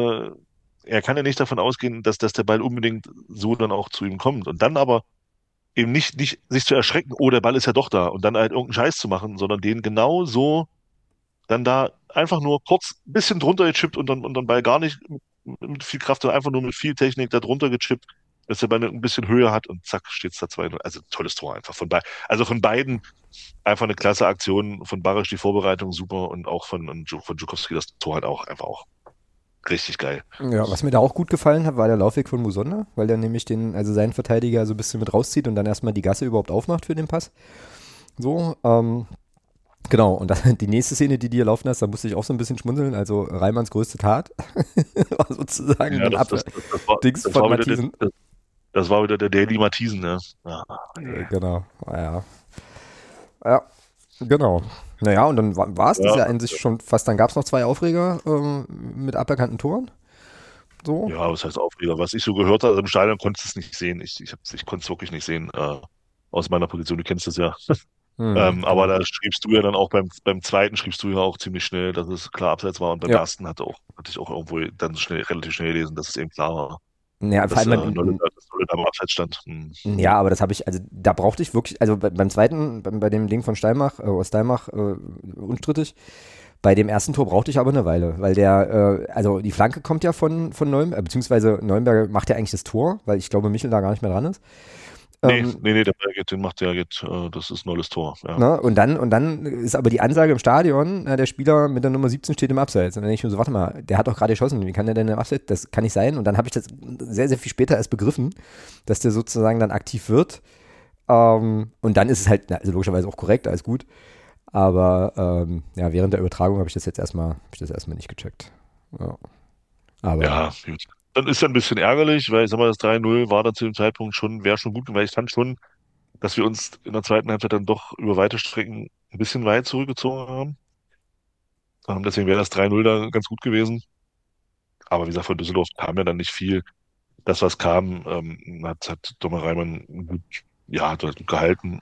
er kann ja nicht davon ausgehen, dass der Ball unbedingt so dann auch zu ihm kommt. Und dann aber eben nicht sich zu erschrecken, oh, der Ball ist ja doch da und dann halt irgendeinen Scheiß zu machen, sondern den genau so dann da einfach nur kurz ein bisschen drunter gechippt und dann Ball gar nicht mit viel Kraft, sondern einfach nur mit viel Technik da drunter gechippt, dass der Ball ein bisschen Höhe hat und zack, steht's da 2:0. Also tolles Tor einfach also von beiden einfach eine klasse Aktion, von Barisch die Vorbereitung super und auch von Żukowski das Tor halt auch einfach auch richtig geil. Ja, was mir da auch gut gefallen hat, war der Laufweg von Musonda, weil der nämlich also seinen Verteidiger so ein bisschen mit rauszieht und dann erstmal die Gasse überhaupt aufmacht für den Pass. So, genau. Und dann die nächste Szene, die du hier laufen hast, da musste ich auch so ein bisschen schmunzeln. Also Reimanns größte Tat war sozusagen Ja, ein Dings das von war wieder Matthiesen. das war wieder der Daily Matthiesen, ne? Ja, nee. Genau, ja. Ja, genau. Naja, und dann war es das Ja, ja an sich schon fast. Dann gab es noch zwei Aufreger mit aberkannten Toren. So. ja, was heißt Aufreger? Was ich so gehört habe, also im Stadion konntest du es nicht sehen. Ich konnte es wirklich nicht sehen, aus meiner Position. Du kennst das ja. Aber Genau. da schriebst du ja dann auch beim zweiten schriebst du ja auch ziemlich schnell, dass es klar abseits war und beim Ja. ersten hatte ich auch irgendwo dann relativ schnell gelesen, dass es eben klar war, Ja, vor dass allem, Nolle da im Abseits stand. Hm. ja, aber das habe ich, also da brauchte ich wirklich, also beim zweiten, bei dem Ding von Steinmach, aus Steinmach, unstrittig. Bei dem ersten Tor brauchte ich aber eine Weile, weil also die Flanke kommt ja von Neumberger, beziehungsweise Neumberger macht ja eigentlich das Tor, weil ich glaube, Michel da gar nicht mehr dran ist. Nee, der Ball den macht der geht, das ist Nolles Tor, ja. Ne? Und dann ist aber die Ansage im Stadion, der Spieler mit der Nummer 17 steht im Abseits. Und dann denke ich mir so, warte mal, der hat doch gerade geschossen, wie kann der denn im Abseits? Das kann nicht sein. Und dann habe ich das sehr, sehr viel später erst begriffen, dass der sozusagen dann aktiv wird. Und dann ist es halt, also logischerweise auch korrekt, alles gut. Aber ja, während der Übertragung habe ich das erstmal nicht gecheckt. Ja. Aber Ja, gut. Dann ist ja ein bisschen ärgerlich, weil ich sag mal, das 3:0 war dann zu dem Zeitpunkt schon, wäre schon gut, weil ich fand schon, dass wir uns in der zweiten Halbzeit dann doch über weite Strecken ein bisschen weit zurückgezogen haben. Deswegen wäre das 3:0 da ganz gut gewesen. Aber wie gesagt, von Düsseldorf kam ja dann nicht viel. Das, was kam, hat Thomas Reimann gut, ja, hat gut gehalten.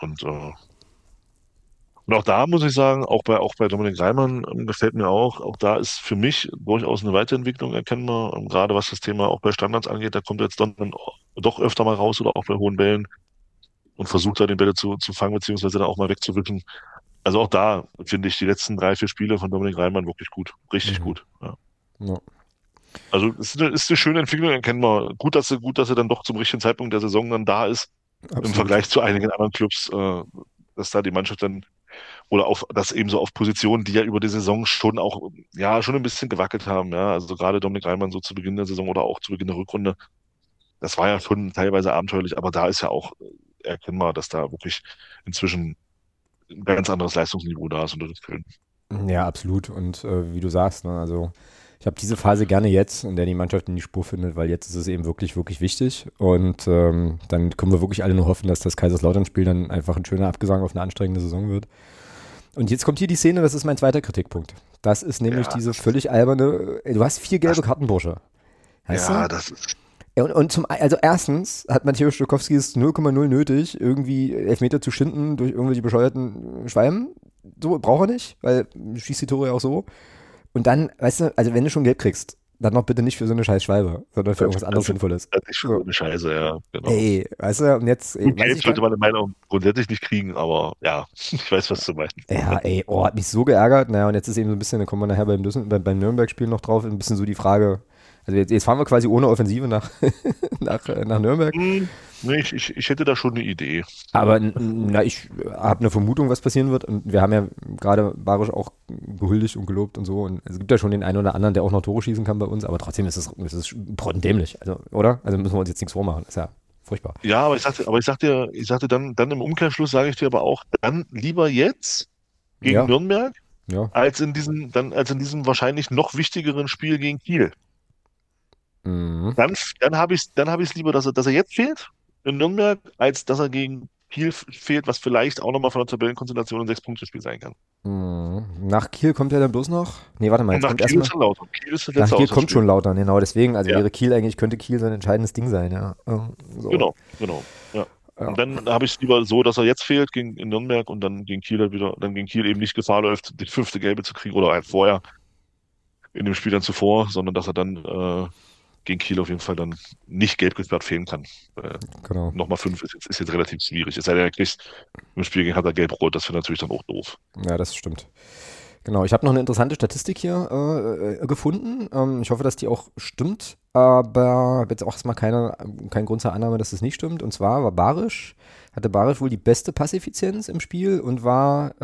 Und auch da muss ich sagen, auch bei Dominik Reimann gefällt mir auch da ist für mich durchaus eine Weiterentwicklung erkennbar. Gerade was das Thema auch bei Standards angeht, da kommt er jetzt dann doch öfter mal raus oder auch bei hohen Bällen und versucht da den Bälle zu fangen, beziehungsweise dann auch mal wegzuwischen. Also auch da finde ich die letzten 3, 4 Spiele von Dominik Reimann wirklich gut. Richtig mhm. gut. Ja. Ja. Also es ist eine schöne Entwicklung erkennbar. Gut, dass er dann doch zum richtigen Zeitpunkt der Saison dann da ist, im Absolut. Vergleich zu einigen anderen Clubs, dass da die Mannschaft dann oder das eben so auf Positionen, die ja über die Saison schon auch, ja, schon ein bisschen gewackelt haben, ja. Also gerade Dominik Reimann so zu Beginn der Saison oder auch zu Beginn der Rückrunde, das war ja schon teilweise abenteuerlich, aber da ist ja auch erkennbar, dass da wirklich inzwischen ein ganz anderes Leistungsniveau da ist und das ist schön. Ja, absolut. Und wie du sagst, ne, also ich habe diese Phase gerne jetzt, in der die Mannschaft in die Spur findet, weil jetzt ist es eben wirklich, wirklich wichtig. Und dann können wir wirklich alle nur hoffen, dass das Kaiserslautern-Spiel dann einfach ein schöner Abgesang auf eine anstrengende Saison wird. Und jetzt kommt hier die Szene, das ist mein zweiter Kritikpunkt. Das ist nämlich Ja, diese völlig alberne, du hast 4 gelbe das, Karten, Bursche. Weißt du? ja, das ist, Ja, also erstens hat Matthäus Stokowski es 0,0 nötig, irgendwie Elfmeter zu schinden durch irgendwelche bescheuerten Schwalben. so braucht er nicht, weil schießt die Tore ja auch so. Und dann, weißt du, also wenn du schon Gelb kriegst, dann noch bitte nicht für so eine scheiß Schwalbe, sondern für irgendwas anderes Sinnvolles. Das ist schon so So, eine Scheiße, ja, genau. ey, weißt du, und jetzt, Gut, weiß Gelb ich gar sollte nicht. man in meiner Meinung grundsätzlich nicht kriegen, aber ja, ich weiß, was du meinst. Ja, ey, oh, hat mich so geärgert. Naja, und jetzt ist eben so ein bisschen, da kommen wir nachher beim Nürnberg-Spiel noch drauf, ein bisschen so die Frage, also jetzt fahren wir quasi ohne Offensive nach Nürnberg. Nee, ich hätte da schon eine Idee. Aber na, ich habe eine Vermutung, was passieren wird. Und wir haben ja gerade Barisch auch gehuldigt und gelobt und so. Und es gibt ja schon den einen oder anderen, der auch noch Tore schießen kann bei uns. Aber trotzdem ist es dämlich. Also, oder? Also müssen wir uns jetzt nichts vormachen. Ist ja furchtbar. Ja, aber ich sagte dann im Umkehrschluss sage ich dir aber auch, dann lieber jetzt gegen Ja, Nürnberg, ja. als in diesem wahrscheinlich noch wichtigeren Spiel gegen Kiel. Mhm. Dann habe ich es lieber, dass er jetzt fehlt in Nürnberg, als dass er gegen Kiel fehlt, was vielleicht auch nochmal von der Tabellenkonstellation ein Sechs-Punkte-Spiel sein kann. Mhm. Nach Kiel kommt ja dann bloß noch. Nee, warte mal, Und jetzt nach kommt Kiel erstmal. ist dann Lautern. Kiel ist das Nach letzte Kiel kommt Auswärtsspiel. schon Lautern, genau. Deswegen, also Ja, wäre Kiel eigentlich, könnte Kiel so ein entscheidendes Ding sein, ja. So. genau, genau. Ja. Ja, Und dann habe ich es lieber so, dass er jetzt fehlt in Nürnberg und dann gegen Kiel halt wieder, dann gegen Kiel eben nicht Gefahr läuft, die fünfte Gelbe zu kriegen oder halt vorher in dem Spiel dann zuvor, sondern dass er dann gegen Kiel auf jeden Fall dann nicht gelb gesperrt fehlen kann. genau. Nochmal fünf ist jetzt relativ schwierig. Es sei denn, er kriegt im Spiel gegen Hertha gelb-rot, das wäre natürlich dann auch doof. Ja, das stimmt. Genau, ich habe noch eine interessante Statistik hier gefunden. Ich hoffe, dass die auch stimmt, aber habe jetzt auch erstmal keinen Grund zur Annahme, dass das nicht stimmt. Und zwar hatte Barisch wohl die beste Passeffizienz im Spiel und war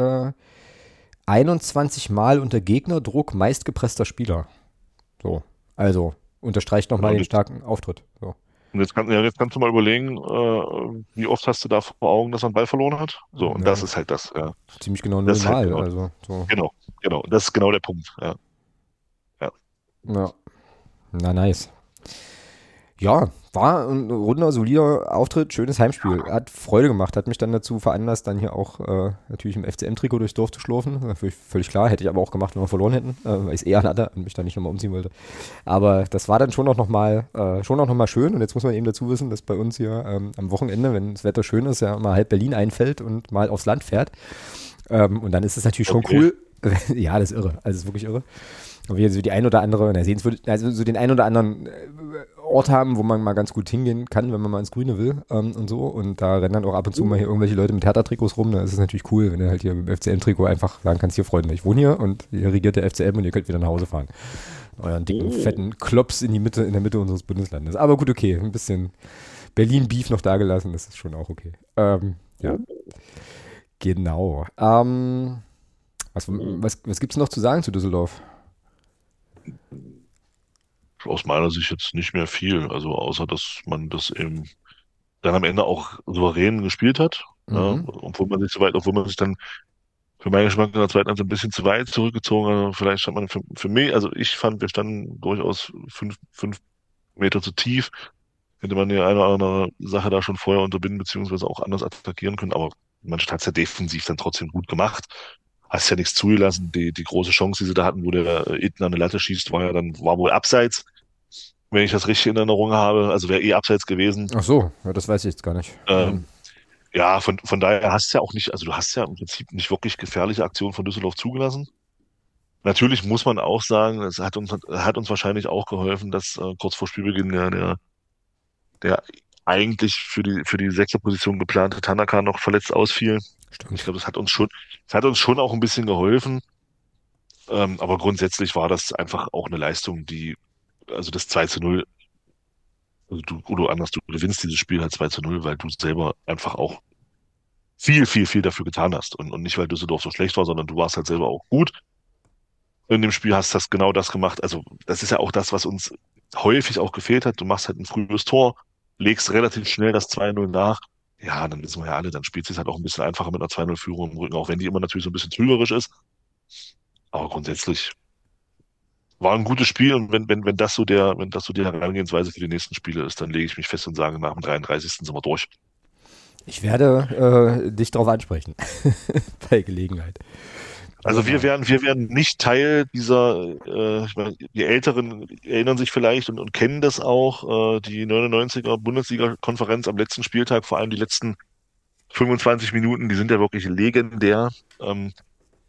21 Mal unter Gegnerdruck meistgepresster Spieler. So, also unterstreicht Ja, nochmal den starken Auftritt. So. jetzt kannst du mal überlegen, wie oft hast du da vor Augen, dass er einen Ball verloren hat? So, und das Ja, ist halt das. Ja. ziemlich genau Das null ist halt Mal. genau, Also so, genau, genau. Das ist genau der Punkt. Ja, ja. ja, na nice. Ja, war ein runder, solider Auftritt, schönes Heimspiel. Hat Freude gemacht, hat mich dann dazu veranlasst, dann hier auch natürlich im FCM-Trikot durchs Dorf zu schlurfen. Völlig klar, hätte ich aber auch gemacht, wenn wir verloren hätten, weil ich es eher hatte und mich dann nicht nochmal umziehen wollte. Aber das war dann schon auch noch mal schön. Und jetzt muss man eben dazu wissen, dass bei uns hier am Wochenende, wenn das Wetter schön ist, ja mal halb Berlin einfällt und mal aufs Land fährt. Und dann ist es natürlich schon Okay. cool. Ja, das ist irre. Also, es ist wirklich irre. Und wir so die ein oder andere, also so den ein oder anderen Ort haben, wo man mal ganz gut hingehen kann, wenn man mal ins Grüne will und so. Und da rennen dann auch ab und zu mal hier irgendwelche Leute mit Hertha-Trikots rum. Da ist es natürlich cool, wenn du halt hier mit dem FCM-Trikot einfach sagen kannst, hier Freunde, ich wohne hier und hier regiert der FCM und ihr könnt wieder nach Hause fahren. Euren dicken, fetten Klops in der Mitte unseres Bundeslandes. Aber gut, okay, ein bisschen Berlin-Beef noch dagelassen, das ist schon auch okay. Ja, genau. Was gibt es noch zu sagen zu Düsseldorf? Aus meiner Sicht jetzt nicht mehr viel. Also außer, dass man das eben dann am Ende auch souverän gespielt hat. Ja, Mhm. obwohl man sich dann für meinen Geschmack in der zweiten Halbzeit ein bisschen zu weit zurückgezogen hat. Vielleicht stand man für mich, also ich fand, wir standen durchaus fünf Meter zu tief. Hätte man die eine oder andere Sache da schon vorher unterbinden, beziehungsweise auch anders attackieren können. Aber man hat es ja defensiv dann trotzdem gut gemacht. Hast ja nichts zugelassen. Die große Chance, die sie da hatten, wo der Itten an eine Latte schießt, war wohl abseits, wenn ich das richtig in Erinnerung habe. Also wäre abseits gewesen. Ach so, ja, das weiß ich jetzt gar nicht. Ähm, ja, von daher hast du ja auch nicht, also du hast ja im Prinzip nicht wirklich gefährliche Aktionen von Düsseldorf zugelassen. Natürlich muss man auch sagen, es hat uns wahrscheinlich auch geholfen, dass kurz vor Spielbeginn der eigentlich für die Sechserposition geplante Tanaka noch verletzt ausfiel. Ich Stimmt. glaube, das hat uns schon auch ein bisschen geholfen. Aber grundsätzlich war das einfach auch eine Leistung, also das 2:0, also du gewinnst dieses Spiel halt 2:0, weil du selber einfach auch viel, viel, viel dafür getan hast. Und nicht, weil Düsseldorf so schlecht war, sondern du warst halt selber auch gut. In dem Spiel hast du genau das gemacht. Also, das ist ja auch das, was uns häufig auch gefehlt hat. Du machst halt ein frühes Tor, legst relativ schnell das 2:0 nach. Ja, dann wissen wir ja alle, dann spielt es sich halt auch ein bisschen einfacher mit einer 2:0-Führung im Rücken, auch wenn die immer natürlich so ein bisschen trügerisch ist. Aber grundsätzlich war ein gutes Spiel und wenn das so die Herangehensweise für die nächsten Spiele ist, dann lege ich mich fest und sage, nach dem 33. sind wir durch. Ich werde dich darauf ansprechen. Bei Gelegenheit. Also wir Wunderbar. werden, wir werden nicht Teil ich meine, die Älteren erinnern sich vielleicht und kennen das auch, die 99er Bundesliga-Konferenz am letzten Spieltag, vor allem die letzten 25 Minuten, die sind ja wirklich legendär.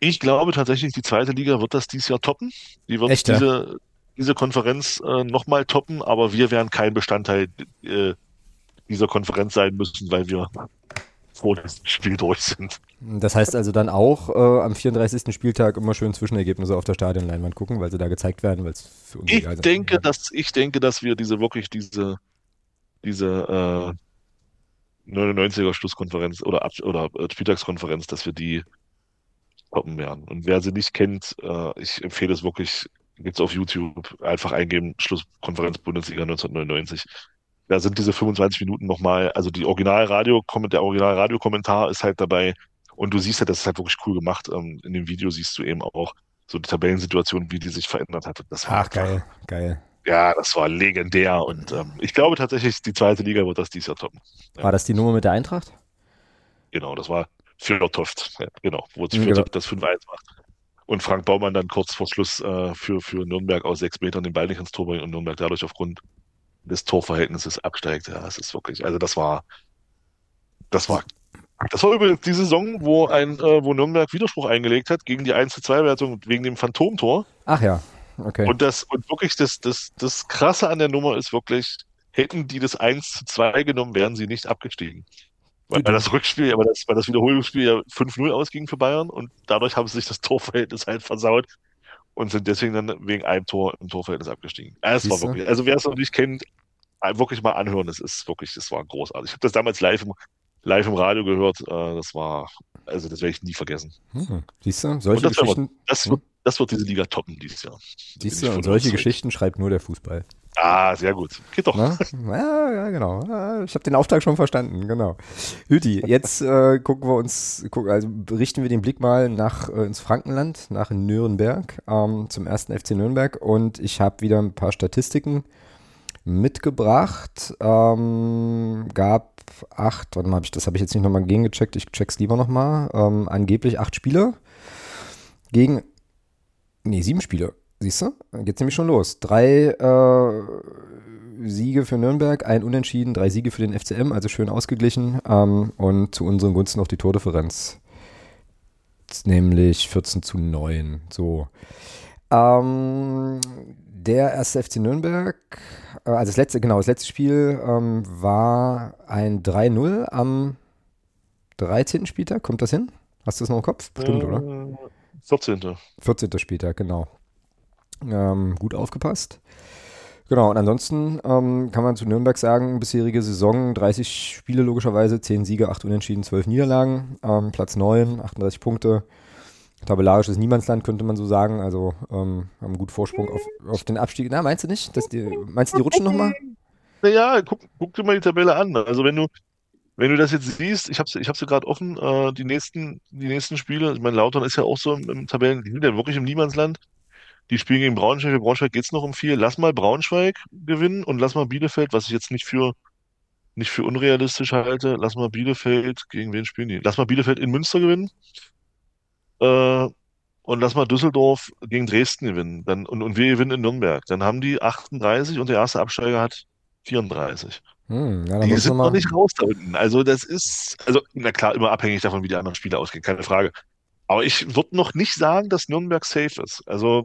Ich glaube tatsächlich, die zweite Liga wird das dieses Jahr toppen. Die wird Echt, ja? diese Konferenz nochmal toppen, aber wir werden kein Bestandteil äh, dieser Konferenz sein müssen, weil wir vor dem Spiel durch sind. Das heißt also dann auch am 34. Spieltag immer schön Zwischenergebnisse auf der Stadionleinwand gucken, weil sie da gezeigt werden, weil es für uns egal ist. Ich denke, dass wir diese 99er Schlusskonferenz oder Spieltagskonferenz, dass wir die toppen werden. Und wer sie nicht kennt, ich empfehle es wirklich, gibt's auf YouTube, einfach eingeben, Schlusskonferenz Bundesliga 1999. Da sind diese 25 Minuten nochmal, also der Originalradiokommentar ist halt dabei und du siehst ja, das ist halt wirklich cool gemacht. In dem Video siehst du eben auch so die Tabellensituation, wie die sich verändert hat. Und das war Ach, einfach, geil, geil. ja, das war legendär und ich glaube tatsächlich, die zweite Liga wird das dieses Jahr toppen. Ja, War das die Nummer mit der Eintracht? genau, das war Fjordhoft, ja, genau, wo es Genau. Fjordhoft das 5-1 macht. Und Frank Baumann dann kurz vor Schluss für Nürnberg aus 6 Metern den Ball nicht ins Tor bringt und Nürnberg dadurch aufgrund des Torverhältnisses absteigt. Ja, es ist wirklich, also das war, das war übrigens die Saison, wo Nürnberg Widerspruch eingelegt hat gegen die 1:2 Wertung wegen dem Phantomtor. Ach ja, okay. Und wirklich das Krasse an der Nummer ist wirklich, hätten die das 1:2 genommen, wären sie nicht abgestiegen. Weil das Rückspiel, weil das Wiederholungsspiel ja 5:0 ausging für Bayern und dadurch haben sie sich das Torverhältnis halt versaut und sind deswegen dann wegen einem Tor im Torverhältnis abgestiegen. Es war Siehst du? wirklich, also wer es noch nicht kennt, wirklich mal anhören, das war großartig. Ich habe das damals live im Radio gehört, also das werde ich nie vergessen. Siehst du? Und Solche Geschichten. Hm? das wird diese Liga toppen dieses Jahr. Da bin Siehst ich du? Und von solche überzeugt. Geschichten schreibt nur der Fußball. Ah, sehr gut. Geht doch. Na? Ja, ja, genau. Ja, ich habe den Auftrag schon verstanden, genau. Hüti, jetzt also richten wir den Blick mal ins Frankenland, nach Nürnberg, zum ersten FC Nürnberg. Und ich habe wieder ein paar Statistiken mitgebracht. Gab warte mal, das habe ich jetzt nicht nochmal gegengecheckt, ich check's lieber nochmal. Angeblich 8 Spiele gegen, nee, 7 Spiele. Siehst du? Dann geht's nämlich schon los. 3 Siege für Nürnberg, ein Unentschieden, 3 Siege für den FCM, also schön ausgeglichen. Und zu unseren Gunsten noch die Tordifferenz, nämlich 14:9. So. Der erste FC Nürnberg, also das letzte Spiel war ein 3:0 am 13. Spieltag. Kommt das hin? Hast du das noch im Kopf? Bestimmt, oder? Äh, 14. 14. Spieltag, genau. Gut aufgepasst. Genau, und ansonsten kann man zu Nürnberg sagen, bisherige Saison, 30 Spiele logischerweise, 10 Siege, 8 Unentschieden, 12 Niederlagen, Platz 9, 38 Punkte. Tabellarisches Niemandsland, könnte man so sagen. Also haben gut Vorsprung auf den Abstieg. Na, meinst du nicht? Meinst du, die rutschen nochmal? Naja, guck dir mal die Tabelle an. Also wenn du das jetzt siehst, ich hab's ja gerade offen, die nächsten Spiele, ich meine, Lautern ist ja auch so im Tabellen, die sind ja wirklich im Niemandsland. Die spielen gegen Braunschweig. Für Braunschweig geht's noch um viel. Lass mal Braunschweig gewinnen und lass mal Bielefeld, was ich jetzt nicht für unrealistisch halte. Lass mal Bielefeld, gegen wen spielen die? Lass mal Bielefeld in Münster gewinnen. Äh, und lass mal Düsseldorf gegen Dresden gewinnen. Und wir gewinnen in Nürnberg. Dann haben die 38 und der erste Absteiger hat 34. Ja, dann Die wird's sind noch nochmal. nicht raus da unten. Also na klar, immer abhängig davon, wie die anderen Spiele ausgehen, keine Frage. Aber ich würde noch nicht sagen, dass Nürnberg safe ist. Also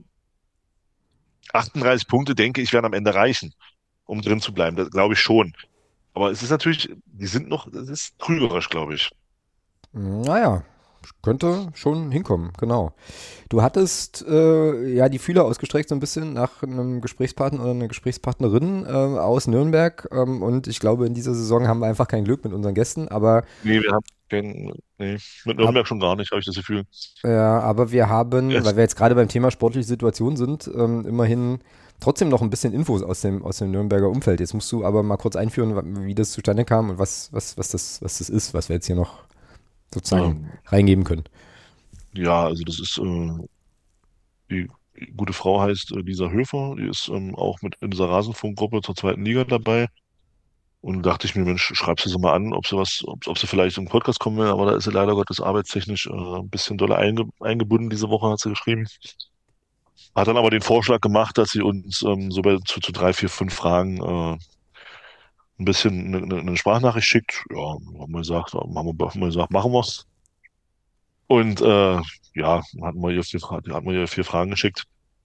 38 Punkte, denke ich, werden am Ende reichen, um drin zu bleiben. Das glaube ich schon. Aber es ist natürlich, das ist trügerisch, glaube ich. Naja, könnte schon hinkommen, genau. Du hattest ja die Fühler ausgestreckt so ein bisschen nach einem Gesprächspartner oder einer Gesprächspartnerin aus Nürnberg und ich glaube, in dieser Saison haben wir einfach kein Glück mit unseren Gästen, Nee, wir haben nee, mit ab, Nürnberg schon gar nicht, habe ich das Gefühl. aber wir haben, weil Es, wir jetzt gerade beim Thema sportliche Situation sind, immerhin trotzdem noch ein bisschen Infos aus dem Nürnberger Umfeld. Jetzt musst du aber mal kurz einführen, wie das zustande kam und was das ist, was wir jetzt hier noch sozusagen ähm, reingeben können. ja, also das ist, die gute Frau heißt Lisa Höfer, die ist auch mit in dieser Rasenfunkgruppe zur zweiten Liga dabei. Und da dachte ich mir, Mensch, schreib sie so mal an, ob sie vielleicht im Podcast kommen will, aber da ist sie leider Gottes arbeitstechnisch ein bisschen doller eingebunden diese Woche, hat sie geschrieben. Hat dann aber den Vorschlag gemacht, dass sie uns zu 3, 4, 5 Fragen ein bisschen eine Sprachnachricht schickt. Ja, haben wir gesagt, machen wir's. Und ja, hatten wir ihr 4 Fragen geschickt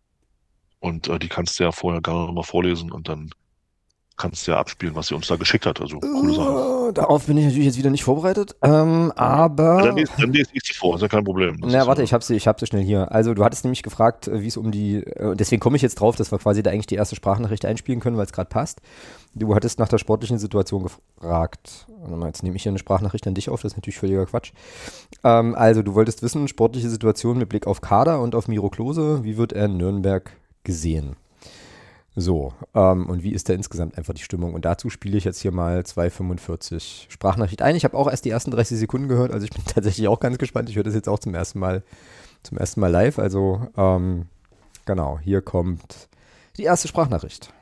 und die kannst du ja vorher gerne nochmal vorlesen und dann kannst du ja abspielen, was sie uns da geschickt hat. Also coole Sache. Darauf bin ich natürlich jetzt wieder nicht vorbereitet, Ja, aber dann lese ich sie vor, ist ja kein Problem. Das na, ist warte, ja, ich hab sie schnell hier. Also, du hattest nämlich gefragt, wie es um die, deswegen komme ich jetzt drauf, dass wir quasi da eigentlich die erste Sprachnachricht einspielen können, weil es gerade passt. Du hattest nach der sportlichen Situation gefragt. Warte mal, jetzt nehme ich hier eine Sprachnachricht an dich auf, das ist natürlich völliger Quatsch. Also, du wolltest wissen, sportliche Situation mit Blick auf Kader und auf Miro Klose, wie wird er in Nürnberg gesehen? So, und wie ist da insgesamt einfach die Stimmung? Und dazu spiele ich jetzt hier mal 2,45 Sprachnachricht ein. Ich habe auch erst die ersten 30 Sekunden gehört, also ich bin tatsächlich auch ganz gespannt. Ich höre das jetzt auch zum ersten Mal live. Also, genau, hier kommt die erste Sprachnachricht.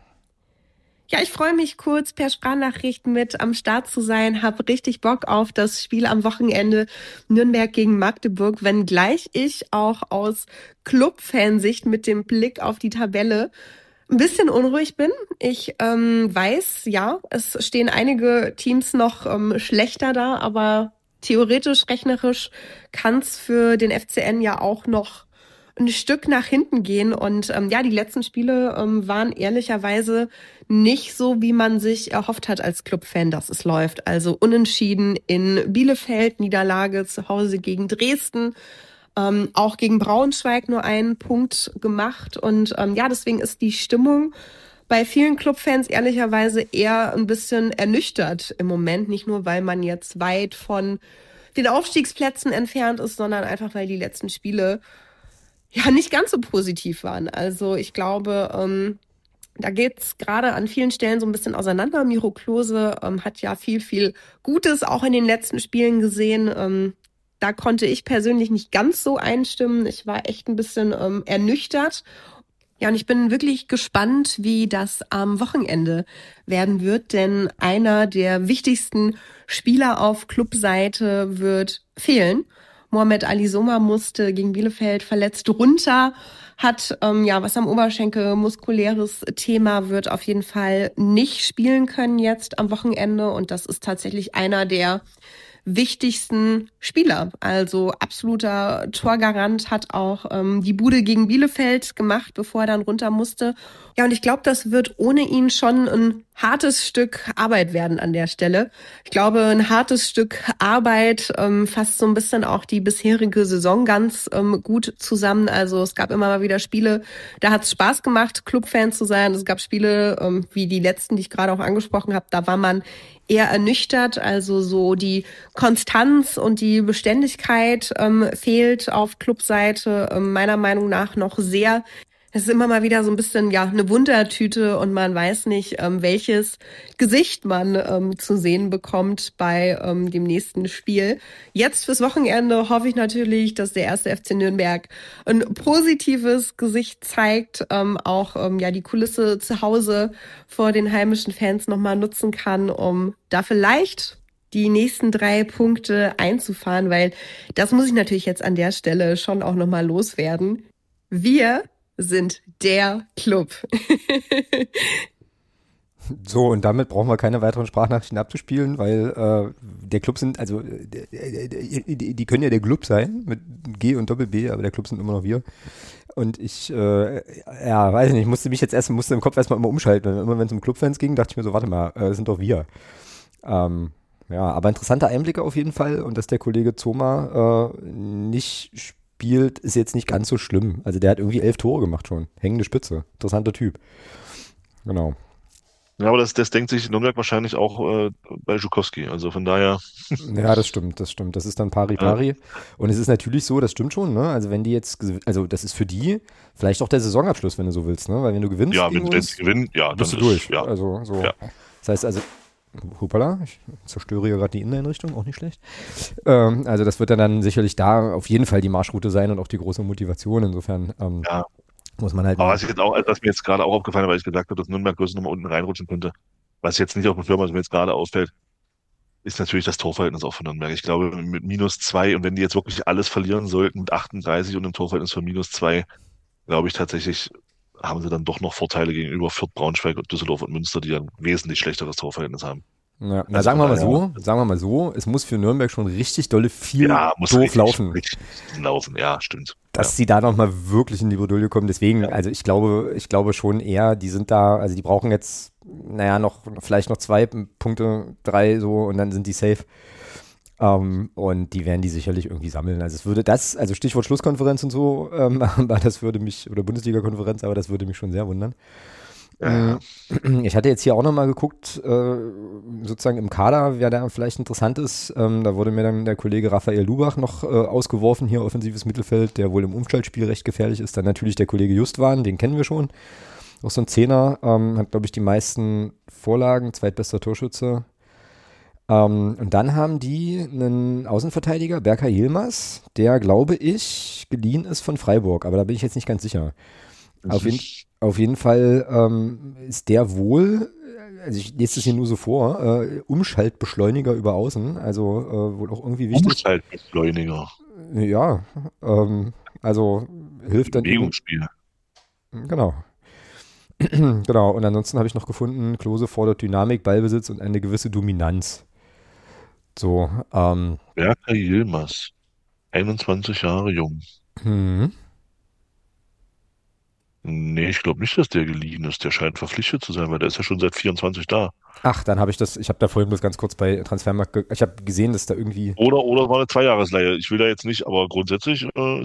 Ja, ich freue mich kurz per Sprachnachricht mit am Start zu sein, habe richtig Bock auf das Spiel am Wochenende Nürnberg gegen Magdeburg, wenngleich ich auch aus Club-Fansicht mit dem Blick auf die Tabelle ein bisschen unruhig bin. Ich weiß, ja, es stehen einige Teams noch schlechter da, aber theoretisch, rechnerisch kann es für den FCN ja auch noch ein Stück nach hinten gehen. Und ja, die letzten Spiele waren ehrlicherweise nicht so, wie man sich erhofft hat als Clubfan, dass es läuft. Also unentschieden in Bielefeld, Niederlage zu Hause gegen Dresden. Auch gegen Braunschweig nur einen Punkt gemacht. Und ja, deswegen ist die Stimmung bei vielen Clubfans ehrlicherweise eher ein bisschen ernüchtert im Moment. Nicht nur, weil man jetzt weit von den Aufstiegsplätzen entfernt ist, sondern einfach, weil die letzten Spiele ja nicht ganz so positiv waren. Also ich glaube, da geht's gerade an vielen Stellen so ein bisschen auseinander. Miro Klose hat ja viel Gutes auch in den letzten Spielen gesehen. Da konnte ich persönlich nicht ganz so einstimmen. Ich war echt ein bisschen ernüchtert. Ja, und ich bin wirklich gespannt, wie das am Wochenende werden wird, denn einer der wichtigsten Spieler auf Clubseite wird fehlen. Mohamed Ali Soma musste gegen Bielefeld verletzt runter, hat ja was am Oberschenkel, muskuläres Thema, wird auf jeden Fall nicht spielen können jetzt am Wochenende und das ist tatsächlich einer der wichtigsten Spieler. Also absoluter Torgarant, hat auch die Bude gegen Bielefeld gemacht, bevor er dann runter musste. Ja, und ich glaube, das wird ohne ihn schon ein hartes Stück Arbeit werden an der Stelle. Ich glaube, ein hartes Stück Arbeit fasst so ein bisschen auch die bisherige Saison ganz gut zusammen. Also es gab immer mal wieder Spiele, da hat es Spaß gemacht, Clubfan zu sein. Es gab Spiele, wie die letzten, die ich gerade auch angesprochen habe, da war man eher ernüchtert. Also so die Konstanz und die Beständigkeit fehlt auf Clubseite meiner Meinung nach noch sehr. Es ist immer mal wieder so ein bisschen, ja, eine Wundertüte und man weiß nicht, welches Gesicht man zu sehen bekommt bei dem nächsten Spiel. Jetzt fürs Wochenende hoffe ich natürlich, dass der erste FC Nürnberg ein positives Gesicht zeigt, auch ja die Kulisse zu Hause vor den heimischen Fans nochmal nutzen kann, um da vielleicht die nächsten 3 Punkte einzufahren, weil das muss ich natürlich jetzt an der Stelle schon auch nochmal loswerden. Wir sind der Club. So, und damit brauchen wir keine weiteren Sprachnachrichten abzuspielen, weil der Club sind, also die können ja der Club sein, mit G und Doppel-B, aber der Club sind immer noch wir. Und ich, ja, weiß ich nicht, musste im Kopf erstmal immer umschalten. Immer wenn es um Clubfans ging, dachte ich mir so, warte mal, das sind doch wir. Ja, aber interessante Einblicke auf jeden Fall. Und dass der Kollege Zoma nicht spielt, ist jetzt nicht ganz so schlimm. Also der hat irgendwie 11 Tore gemacht schon. Hängende Spitze. Interessanter Typ. Genau. ja, aber das denkt sich Nürnberg wahrscheinlich auch bei Żukowski. Also von daher, Ja, das stimmt, das stimmt. Das ist dann pari äh, pari. Und es ist natürlich so, das stimmt schon, ne? Also wenn die jetzt, also das ist für die vielleicht auch der Saisonabschluss, wenn du so willst, ne? Weil wenn du gewinnst ja, gegen wenn sie uns, gewinnen, ja, bist du dann ist, durch. ja, Also so. ja. Das heißt also, hoppala, ich zerstöre hier gerade die Inneneinrichtung, auch nicht schlecht. Also das wird dann sicherlich da auf jeden Fall die Marschroute sein und auch die große Motivation. Insofern Ja. muss man halt Aber mal. was mir jetzt gerade auch aufgefallen ist, weil ich gesagt habe, dass Nürnberg größer nochmal unten reinrutschen könnte, was jetzt nicht auf dem Schirm, was mir jetzt gerade auffällt, ist natürlich das Torverhältnis auch von Nürnberg. Ich glaube, mit -2 und wenn die jetzt wirklich alles verlieren sollten mit 38 und einem Torverhältnis von -2, glaube ich tatsächlich, haben sie dann doch noch Vorteile gegenüber Fürth, Braunschweig, Düsseldorf und Münster, die ja ein wesentlich schlechteres Torverhältnis haben. Ja, na, Also sagen wir von mal daher, so, sagen wir mal so, es muss für Nürnberg schon richtig dolle viel ja, muss doof richtig, laufen, richtig laufen. Ja, stimmt. Ja, dass sie da nochmal wirklich in die Bredouille kommen. Deswegen, ja. also ich glaube schon eher, die sind da, also die brauchen jetzt, naja, vielleicht noch 2 Punkte, 3 so und dann sind die safe. Und die werden die sicherlich irgendwie sammeln. Also es würde also Stichwort Schlusskonferenz und so, aber das würde mich, oder Bundesliga-Konferenz, aber das würde mich schon sehr wundern. Ja, Ich hatte jetzt hier auch nochmal geguckt, sozusagen im Kader, wer da vielleicht interessant ist. Da wurde mir dann der Kollege Raphael Lubach noch ausgeworfen, hier offensives Mittelfeld, der wohl im Umschaltspiel recht gefährlich ist. Dann natürlich der Kollege Justwan, den kennen wir schon. Auch so ein Zehner, hat, glaube ich, die meisten Vorlagen, zweitbester Torschütze. Und dann haben die einen Außenverteidiger, Berkay Yilmaz, der, glaube ich, geliehen ist von Freiburg, aber da bin ich jetzt nicht ganz sicher. Auf jeden Fall ist der wohl, also ich lese das hier nur so vor, Umschaltbeschleuniger über Außen, also wohl auch irgendwie wichtig. Umschaltbeschleuniger. Ja, also hilft dann eben, Bewegungsspiel. genau. Genau, und ansonsten habe ich noch gefunden, Klose fordert Dynamik, Ballbesitz und eine gewisse Dominanz. So, Berkay Yilmaz, 21 Jahre jung. hm. Nee, ich glaube nicht, dass der geliehen ist. Der scheint verpflichtet zu sein, weil der ist ja schon seit 24 da. Ach, dann habe ich habe da vorhin bloß ganz kurz bei Transfermarkt, ich habe gesehen, dass da irgendwie, Oder war eine Zweijahresleihe. Ich will da jetzt nicht, aber grundsätzlich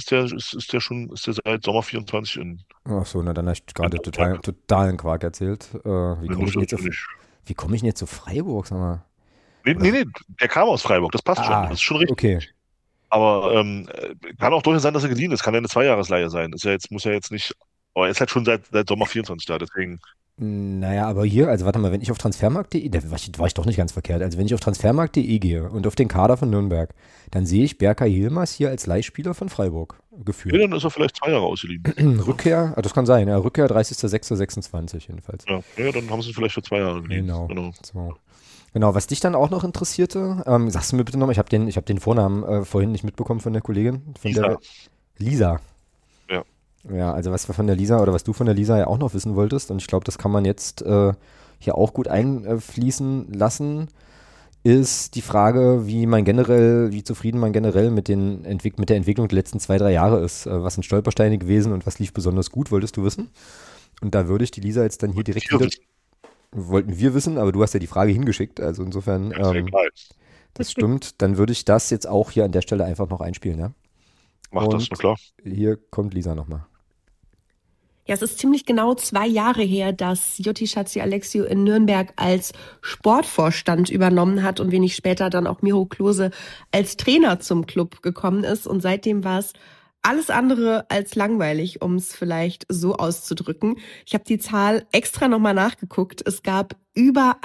ist der seit Sommer 24 ach so, na dann habe ich in gerade Nürnberg. totalen Quark erzählt. Wie Nee, komme ich denn das jetzt auf, nicht. wie komme ich denn jetzt zu Freiburg, sag mal? Nee, der kam aus Freiburg, das passt schon. Ah, Das ist schon richtig. okay. Aber kann auch durchaus sein, dass er geliehen ist. Kann ja eine Zweijahresleihe sein. Muss ja jetzt nicht. Aber er ist halt schon seit Sommer 24 da, deswegen. Naja, aber hier, also warte mal, wenn ich auf transfermarkt.de, da war ich doch nicht ganz verkehrt, also wenn ich auf transfermarkt.de gehe und auf den Kader von Nürnberg, dann sehe ich Berkay Yilmaz hier als Leihspieler von Freiburg Ja, geführt. dann ist er vielleicht 2 Jahre ausgeliehen. Rückkehr, das kann sein, ja, Rückkehr 30.06.26 jedenfalls. Ja, dann haben sie ihn vielleicht für 2 Jahre geliehen. Genau. Genau. So. Genau, was dich dann auch noch interessierte, sagst du mir bitte nochmal, ich hab den Vornamen vorhin nicht mitbekommen von der Kollegin, von der Lisa. Ja. Ja, also was wir von der Lisa oder was du von der Lisa ja auch noch wissen wolltest, und ich glaube, das kann man jetzt hier auch gut einfließen lassen, ist die Frage, wie zufrieden man generell mit mit der Entwicklung der letzten 2, 3 Jahre ist. Was sind Stolpersteine gewesen und was lief besonders gut, wolltest du wissen? Und da würde ich die Lisa jetzt dann hier direkt wieder, wollten wir wissen, aber du hast ja die Frage hingeschickt, also insofern, Ja, ist ja egal. das stimmt, dann würde ich das jetzt auch hier an der Stelle einfach noch einspielen, ja? Macht das, Und na klar. hier kommt Lisa nochmal. Ja, es ist ziemlich genau 2 Jahre her, dass Jotti Schatzialexio in Nürnberg als Sportvorstand übernommen hat und wenig später dann auch Miro Klose als Trainer zum Club gekommen ist. Und seitdem war es alles andere als langweilig, um es vielleicht so auszudrücken. Ich habe die Zahl extra nochmal nachgeguckt. Es gab über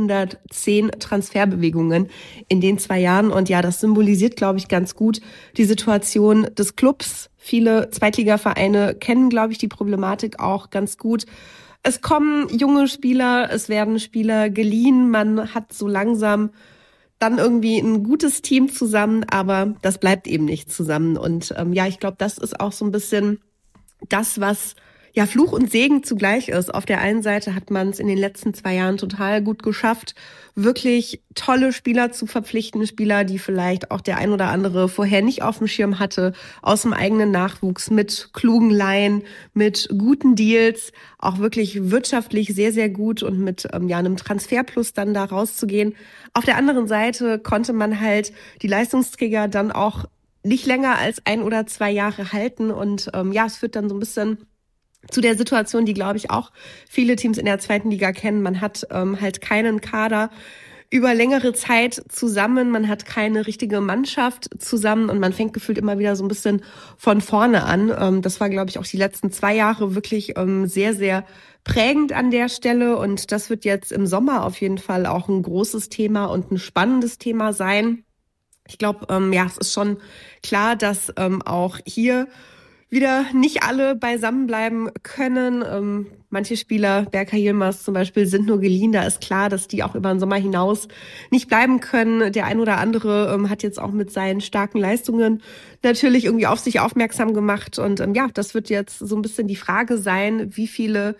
110 Transferbewegungen in den 2 Jahren. Und ja, das symbolisiert, glaube ich, ganz gut die Situation des Clubs. Viele Zweitligavereine kennen, glaube ich, die Problematik auch ganz gut. Es kommen junge Spieler, es werden Spieler geliehen. Man hat so langsam dann irgendwie ein gutes Team zusammen, aber das bleibt eben nicht zusammen. Und ja, ich glaube, das ist auch so ein bisschen das, was ja Fluch und Segen zugleich ist. Auf der einen Seite hat man es in den letzten 2 Jahren total gut geschafft, wirklich tolle Spieler zu verpflichten, Spieler, die vielleicht auch der ein oder andere vorher nicht auf dem Schirm hatte, aus dem eigenen Nachwuchs, mit klugen Leihen, mit guten Deals, auch wirklich wirtschaftlich sehr, sehr gut und mit ja einem Transferplus dann da rauszugehen. Auf der anderen Seite konnte man halt die Leistungsträger dann auch nicht länger als 1 oder 2 Jahre halten und ja, es führt dann so ein bisschen zu der Situation, die, glaube ich, auch viele Teams in der 2. Liga kennen. Man hat halt keinen Kader über längere Zeit zusammen, man hat keine richtige Mannschaft zusammen und man fängt gefühlt immer wieder so ein bisschen von vorne an. Das war, glaube ich, auch die letzten 2 Jahre wirklich sehr, sehr prägend an der Stelle und das wird jetzt im Sommer auf jeden Fall auch ein großes Thema und ein spannendes Thema sein. Ich glaube, ja, es ist schon klar, dass auch hier wieder nicht alle beisammen bleiben können. Manche Spieler, Berkay Yilmaz zum Beispiel, sind nur geliehen. Da ist klar, dass die auch über den Sommer hinaus nicht bleiben können. Der ein oder andere hat jetzt auch mit seinen starken Leistungen natürlich irgendwie auf sich aufmerksam gemacht. Und ja, das wird jetzt so ein bisschen die Frage sein, wie viele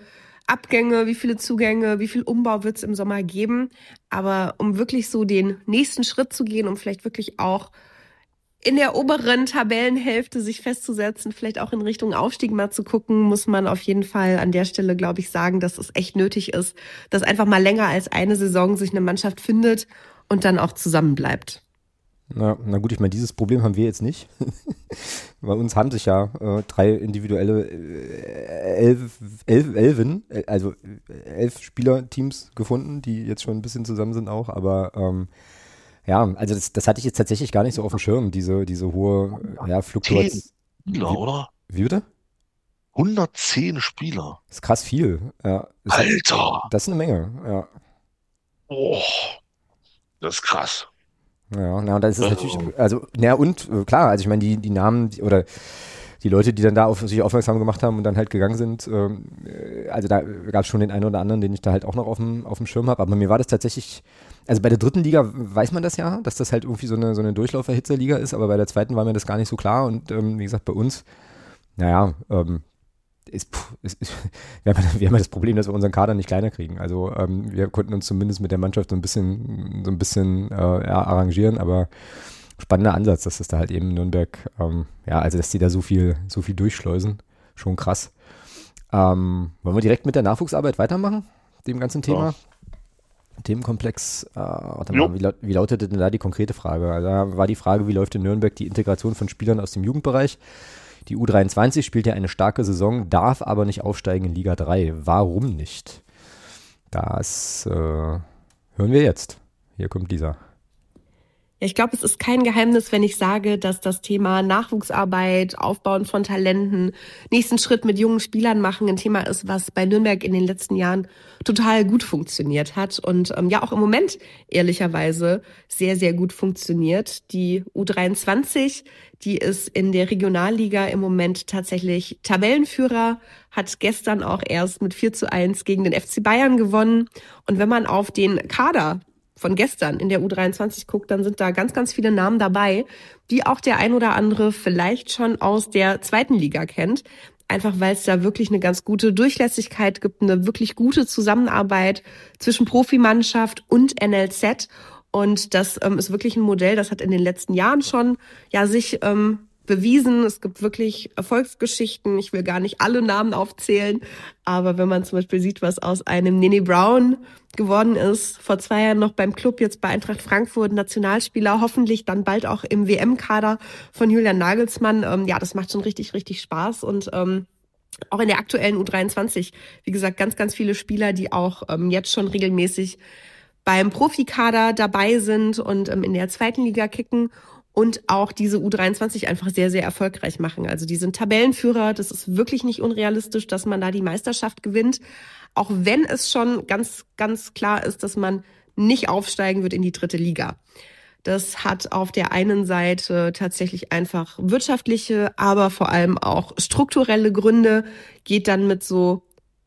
Abgänge, wie viele Zugänge, wie viel Umbau wird es im Sommer geben. Aber um wirklich so den nächsten Schritt zu gehen, um vielleicht wirklich auch in der oberen Tabellenhälfte sich festzusetzen, vielleicht auch in Richtung Aufstieg mal zu gucken, muss man auf jeden Fall an der Stelle, glaube ich, sagen, dass es echt nötig ist, dass einfach mal länger als eine Saison sich eine Mannschaft findet und dann auch zusammenbleibt. Na gut, ich meine, dieses Problem haben wir jetzt nicht. Bei uns haben sich ja 3 individuelle 11 Spielerteams gefunden, die jetzt schon ein bisschen zusammen sind auch, aber ja, also das hatte ich jetzt tatsächlich gar nicht so auf dem Schirm, diese hohe Fluktuation. 10 Spieler, oder? Wie bitte? 110 Spieler. Das ist krass viel. Ja, Alter! Das ist eine Menge, ja. Oh, das ist krass. Ja, und da ist es natürlich, klar, also ich meine, die Namen oder die Leute, die dann da auf sich aufmerksam gemacht haben und dann halt gegangen sind, also da gab es schon den einen oder anderen, den ich da halt auch noch auf dem Schirm habe, aber mir war das tatsächlich, also bei der dritten Liga weiß man das ja, dass das halt irgendwie so eine Durchlaufer-Hitzer-Liga ist, aber bei der zweiten war mir das gar nicht so klar und wie gesagt, bei uns, wir haben ja das Problem, dass wir unseren Kader nicht kleiner kriegen. Also wir konnten uns zumindest mit der Mannschaft so ein bisschen arrangieren, aber spannender Ansatz, dass das da halt eben in Nürnberg, also dass die da so viel durchschleusen. Schon krass. Wollen wir direkt mit der Nachwuchsarbeit weitermachen? Dem ganzen Thema? Ja. Themenkomplex. Warte mal, wie lautete denn da die konkrete Frage? Also, da war die Frage, wie läuft in Nürnberg die Integration von Spielern aus dem Jugendbereich? Die U23 spielt ja eine starke Saison, darf aber nicht aufsteigen in Liga 3. Warum nicht? Das hören wir jetzt. Hier kommt Lisa. Ich glaube, es ist kein Geheimnis, wenn ich sage, dass das Thema Nachwuchsarbeit, Aufbauen von Talenten, nächsten Schritt mit jungen Spielern machen ein Thema ist, was bei Nürnberg in den letzten Jahren total gut funktioniert hat und auch im Moment ehrlicherweise sehr, sehr gut funktioniert. Die U23, die ist in der Regionalliga im Moment tatsächlich Tabellenführer, hat gestern auch erst mit 4:1 gegen den FC Bayern gewonnen. Und wenn man auf den Kader von gestern in der U23 guckt, dann sind da ganz, ganz viele Namen dabei, die auch der ein oder andere vielleicht schon aus der zweiten Liga kennt. Einfach weil es da wirklich eine ganz gute Durchlässigkeit gibt, eine wirklich gute Zusammenarbeit zwischen Profimannschaft und NLZ. Und das ist wirklich ein Modell, das hat in den letzten Jahren schon sich bewiesen. Es gibt wirklich Erfolgsgeschichten. Ich will gar nicht alle Namen aufzählen, aber wenn man zum Beispiel sieht, was aus einem Nene Brown geworden ist, vor 2 Jahren noch beim Club, jetzt bei Eintracht Frankfurt, Nationalspieler, hoffentlich dann bald auch im WM-Kader von Julian Nagelsmann. Das macht schon richtig, richtig Spaß und auch in der aktuellen U23, wie gesagt, ganz, ganz viele Spieler, die auch jetzt schon regelmäßig beim Profikader dabei sind und in der zweiten Liga kicken. Und auch diese U23 einfach sehr, sehr erfolgreich machen. Also die sind Tabellenführer. Das ist wirklich nicht unrealistisch, dass man da die Meisterschaft gewinnt. Auch wenn es schon ganz, ganz klar ist, dass man nicht aufsteigen wird in die dritte Liga. Das hat auf der einen Seite tatsächlich einfach wirtschaftliche, aber vor allem auch strukturelle Gründe. Geht dann mit so,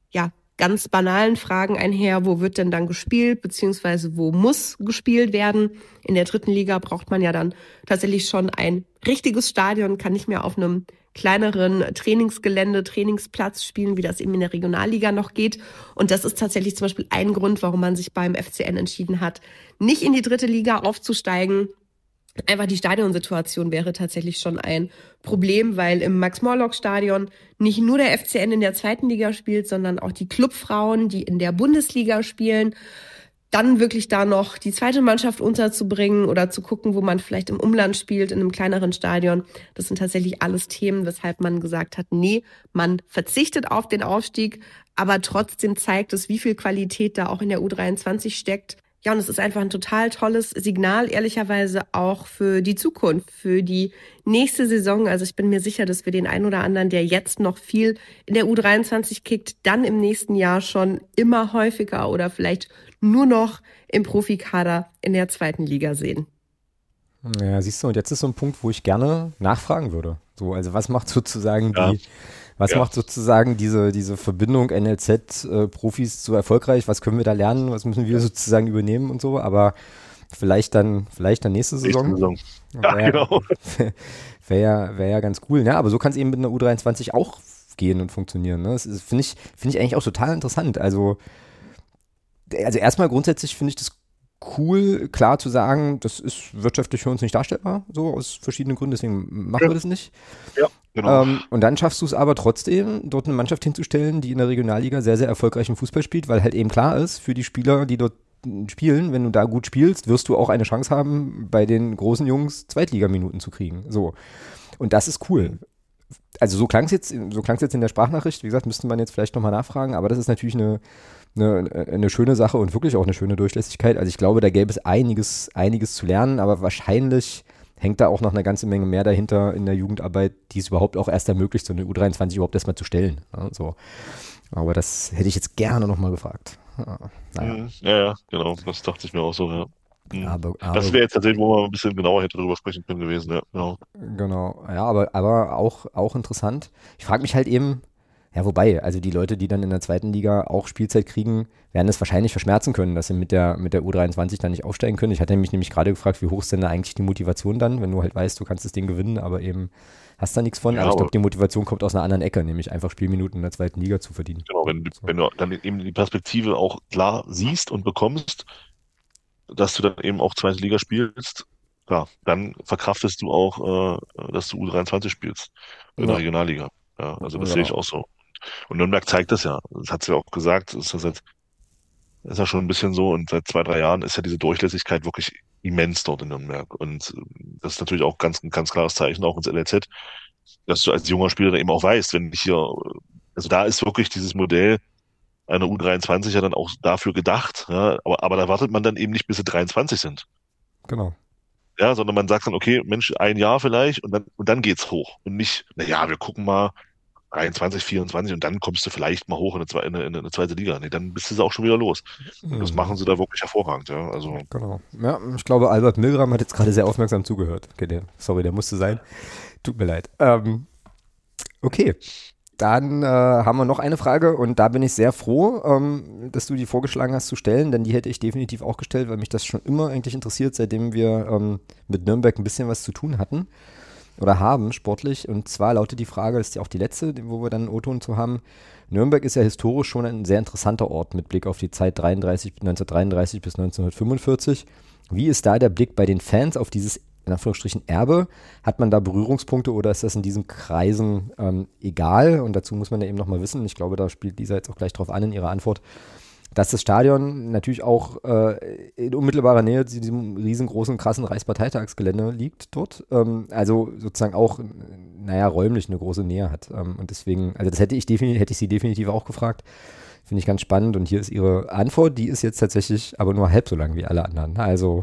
ganz banalen Fragen einher, wo wird denn dann gespielt, beziehungsweise wo muss gespielt werden. In der dritten Liga braucht man ja dann tatsächlich schon ein richtiges Stadion, kann nicht mehr auf einem kleineren Trainingsgelände, Trainingsplatz spielen, wie das eben in der Regionalliga noch geht. Und das ist tatsächlich zum Beispiel ein Grund, warum man sich beim FCN entschieden hat, nicht in die dritte Liga aufzusteigen. Einfach die Stadionsituation wäre tatsächlich schon ein Problem, weil im Max-Morlock-Stadion nicht nur der FCN in der zweiten Liga spielt, sondern auch die Clubfrauen, die in der Bundesliga spielen. Dann wirklich da noch die zweite Mannschaft unterzubringen oder zu gucken, wo man vielleicht im Umland spielt, in einem kleineren Stadion. Das sind tatsächlich alles Themen, weshalb man gesagt hat, nee, man verzichtet auf den Aufstieg, aber trotzdem zeigt es, wie viel Qualität da auch in der U23 steckt. Ja, und es ist einfach ein total tolles Signal, ehrlicherweise auch für die Zukunft, für die nächste Saison. Also ich bin mir sicher, dass wir den einen oder anderen, der jetzt noch viel in der U23 kickt, dann im nächsten Jahr schon immer häufiger oder vielleicht nur noch im Profikader in der zweiten Liga sehen. Ja, siehst du, und jetzt ist so ein Punkt, wo ich gerne nachfragen würde. So, also was macht sozusagen macht sozusagen diese Verbindung NLZ-Profis so erfolgreich? Was können wir da lernen? Was müssen wir sozusagen übernehmen und so? Aber vielleicht dann nächste Saison. Ja, genau. Wäre ja ganz cool. Ja, aber so kann es eben mit einer U23 auch aufgehen und funktionieren. Ne? Das finde ich eigentlich auch total interessant. Also erstmal grundsätzlich finde ich das cool, klar zu sagen, das ist wirtschaftlich für uns nicht darstellbar, so aus verschiedenen Gründen, deswegen machen wir das nicht. Ja, genau. Und dann schaffst du es aber trotzdem, dort eine Mannschaft hinzustellen, die in der Regionalliga sehr, sehr erfolgreichen Fußball spielt, weil halt eben klar ist, für die Spieler, die dort spielen, wenn du da gut spielst, wirst du auch eine Chance haben, bei den großen Jungs Zweitligaminuten zu kriegen. So. Und das ist cool. Also so klang es jetzt in der Sprachnachricht, wie gesagt, müsste man jetzt vielleicht nochmal nachfragen, aber das ist natürlich eine schöne Sache und wirklich auch eine schöne Durchlässigkeit. Also ich glaube, da gäbe es einiges zu lernen, aber wahrscheinlich hängt da auch noch eine ganze Menge mehr dahinter in der Jugendarbeit, die es überhaupt auch erst ermöglicht, so eine U23 überhaupt erstmal zu stellen. Ja, so. Aber das hätte ich jetzt gerne nochmal gefragt. Naja. Ja, genau, das dachte ich mir auch so, ja. Aber, das wäre jetzt tatsächlich, wo man ein bisschen genauer hätte drüber sprechen können gewesen, ja, genau. Genau, ja, aber auch interessant. Ich frage mich halt eben, ja, wobei, also die Leute, die dann in der zweiten Liga auch Spielzeit kriegen, werden es wahrscheinlich verschmerzen können, dass sie mit der U23 dann nicht aufsteigen können. Ich hatte mich nämlich gerade gefragt, wie hoch ist denn da eigentlich die Motivation dann, wenn du halt weißt, du kannst das Ding gewinnen, aber eben hast da nichts von. Ja, aber ich glaube, die Motivation kommt aus einer anderen Ecke, nämlich einfach Spielminuten in der zweiten Liga zu verdienen. Genau, wenn du dann eben die Perspektive auch klar siehst und bekommst, dass du dann eben auch zweite Liga spielst, klar, dann verkraftest du auch, dass du U23 spielst in der Ja. Regionalliga. Ja, also das Ja. sehe ich auch so. Und Nürnberg zeigt das ja. Das hat sie ja auch gesagt. Ist ja schon ein bisschen so. Und seit 2, 3 Jahren ist ja diese Durchlässigkeit wirklich immens dort in Nürnberg. Und das ist natürlich auch ein ganz klares Zeichen, auch ins LRZ, dass du als junger Spieler dann eben auch weißt, wenn ich hier, also da ist wirklich dieses Modell einer U23 ja dann auch dafür gedacht. Ja, aber da wartet man dann eben nicht, bis sie 23 sind. Genau. Ja, sondern man sagt dann, okay, Mensch, 1 Jahr vielleicht und dann geht's hoch. Und nicht, na ja, wir gucken mal 23, 24 und dann kommst du vielleicht mal hoch in eine zweite Liga. Nee, dann bist du auch schon wieder los. Und das machen sie da wirklich hervorragend, ja. Also. Genau. Ja, ich glaube, Albert Milgram hat jetzt gerade sehr aufmerksam zugehört. Okay, der musste sein. Tut mir leid. Okay. Dann haben wir noch eine Frage und da bin ich sehr froh, dass du die vorgeschlagen hast zu stellen, denn die hätte ich definitiv auch gestellt, weil mich das schon immer eigentlich interessiert, seitdem wir mit Nürnberg ein bisschen was zu tun hatten oder haben sportlich. Und zwar lautet die Frage, das ist ja auch die letzte, wo wir dann einen O-Ton zu haben. Nürnberg ist ja historisch schon ein sehr interessanter Ort mit Blick auf die Zeit 1933 bis 1945. Wie ist da der Blick bei den Fans auf dieses in Anführungsstrichen Erbe? Hat man da Berührungspunkte oder ist das in diesen Kreisen egal? Und dazu muss man ja eben nochmal wissen, ich glaube, da spielt Lisa jetzt auch gleich drauf an in ihrer Antwort, dass das Stadion natürlich auch in unmittelbarer Nähe zu diesem riesengroßen, krassen Reichsparteitagsgelände liegt dort. Also sozusagen auch, räumlich eine große Nähe hat. Und deswegen, also das hätte ich sie definitiv auch gefragt. Finde ich ganz spannend. Und hier ist ihre Antwort, die ist jetzt tatsächlich aber nur halb so lang wie alle anderen. Also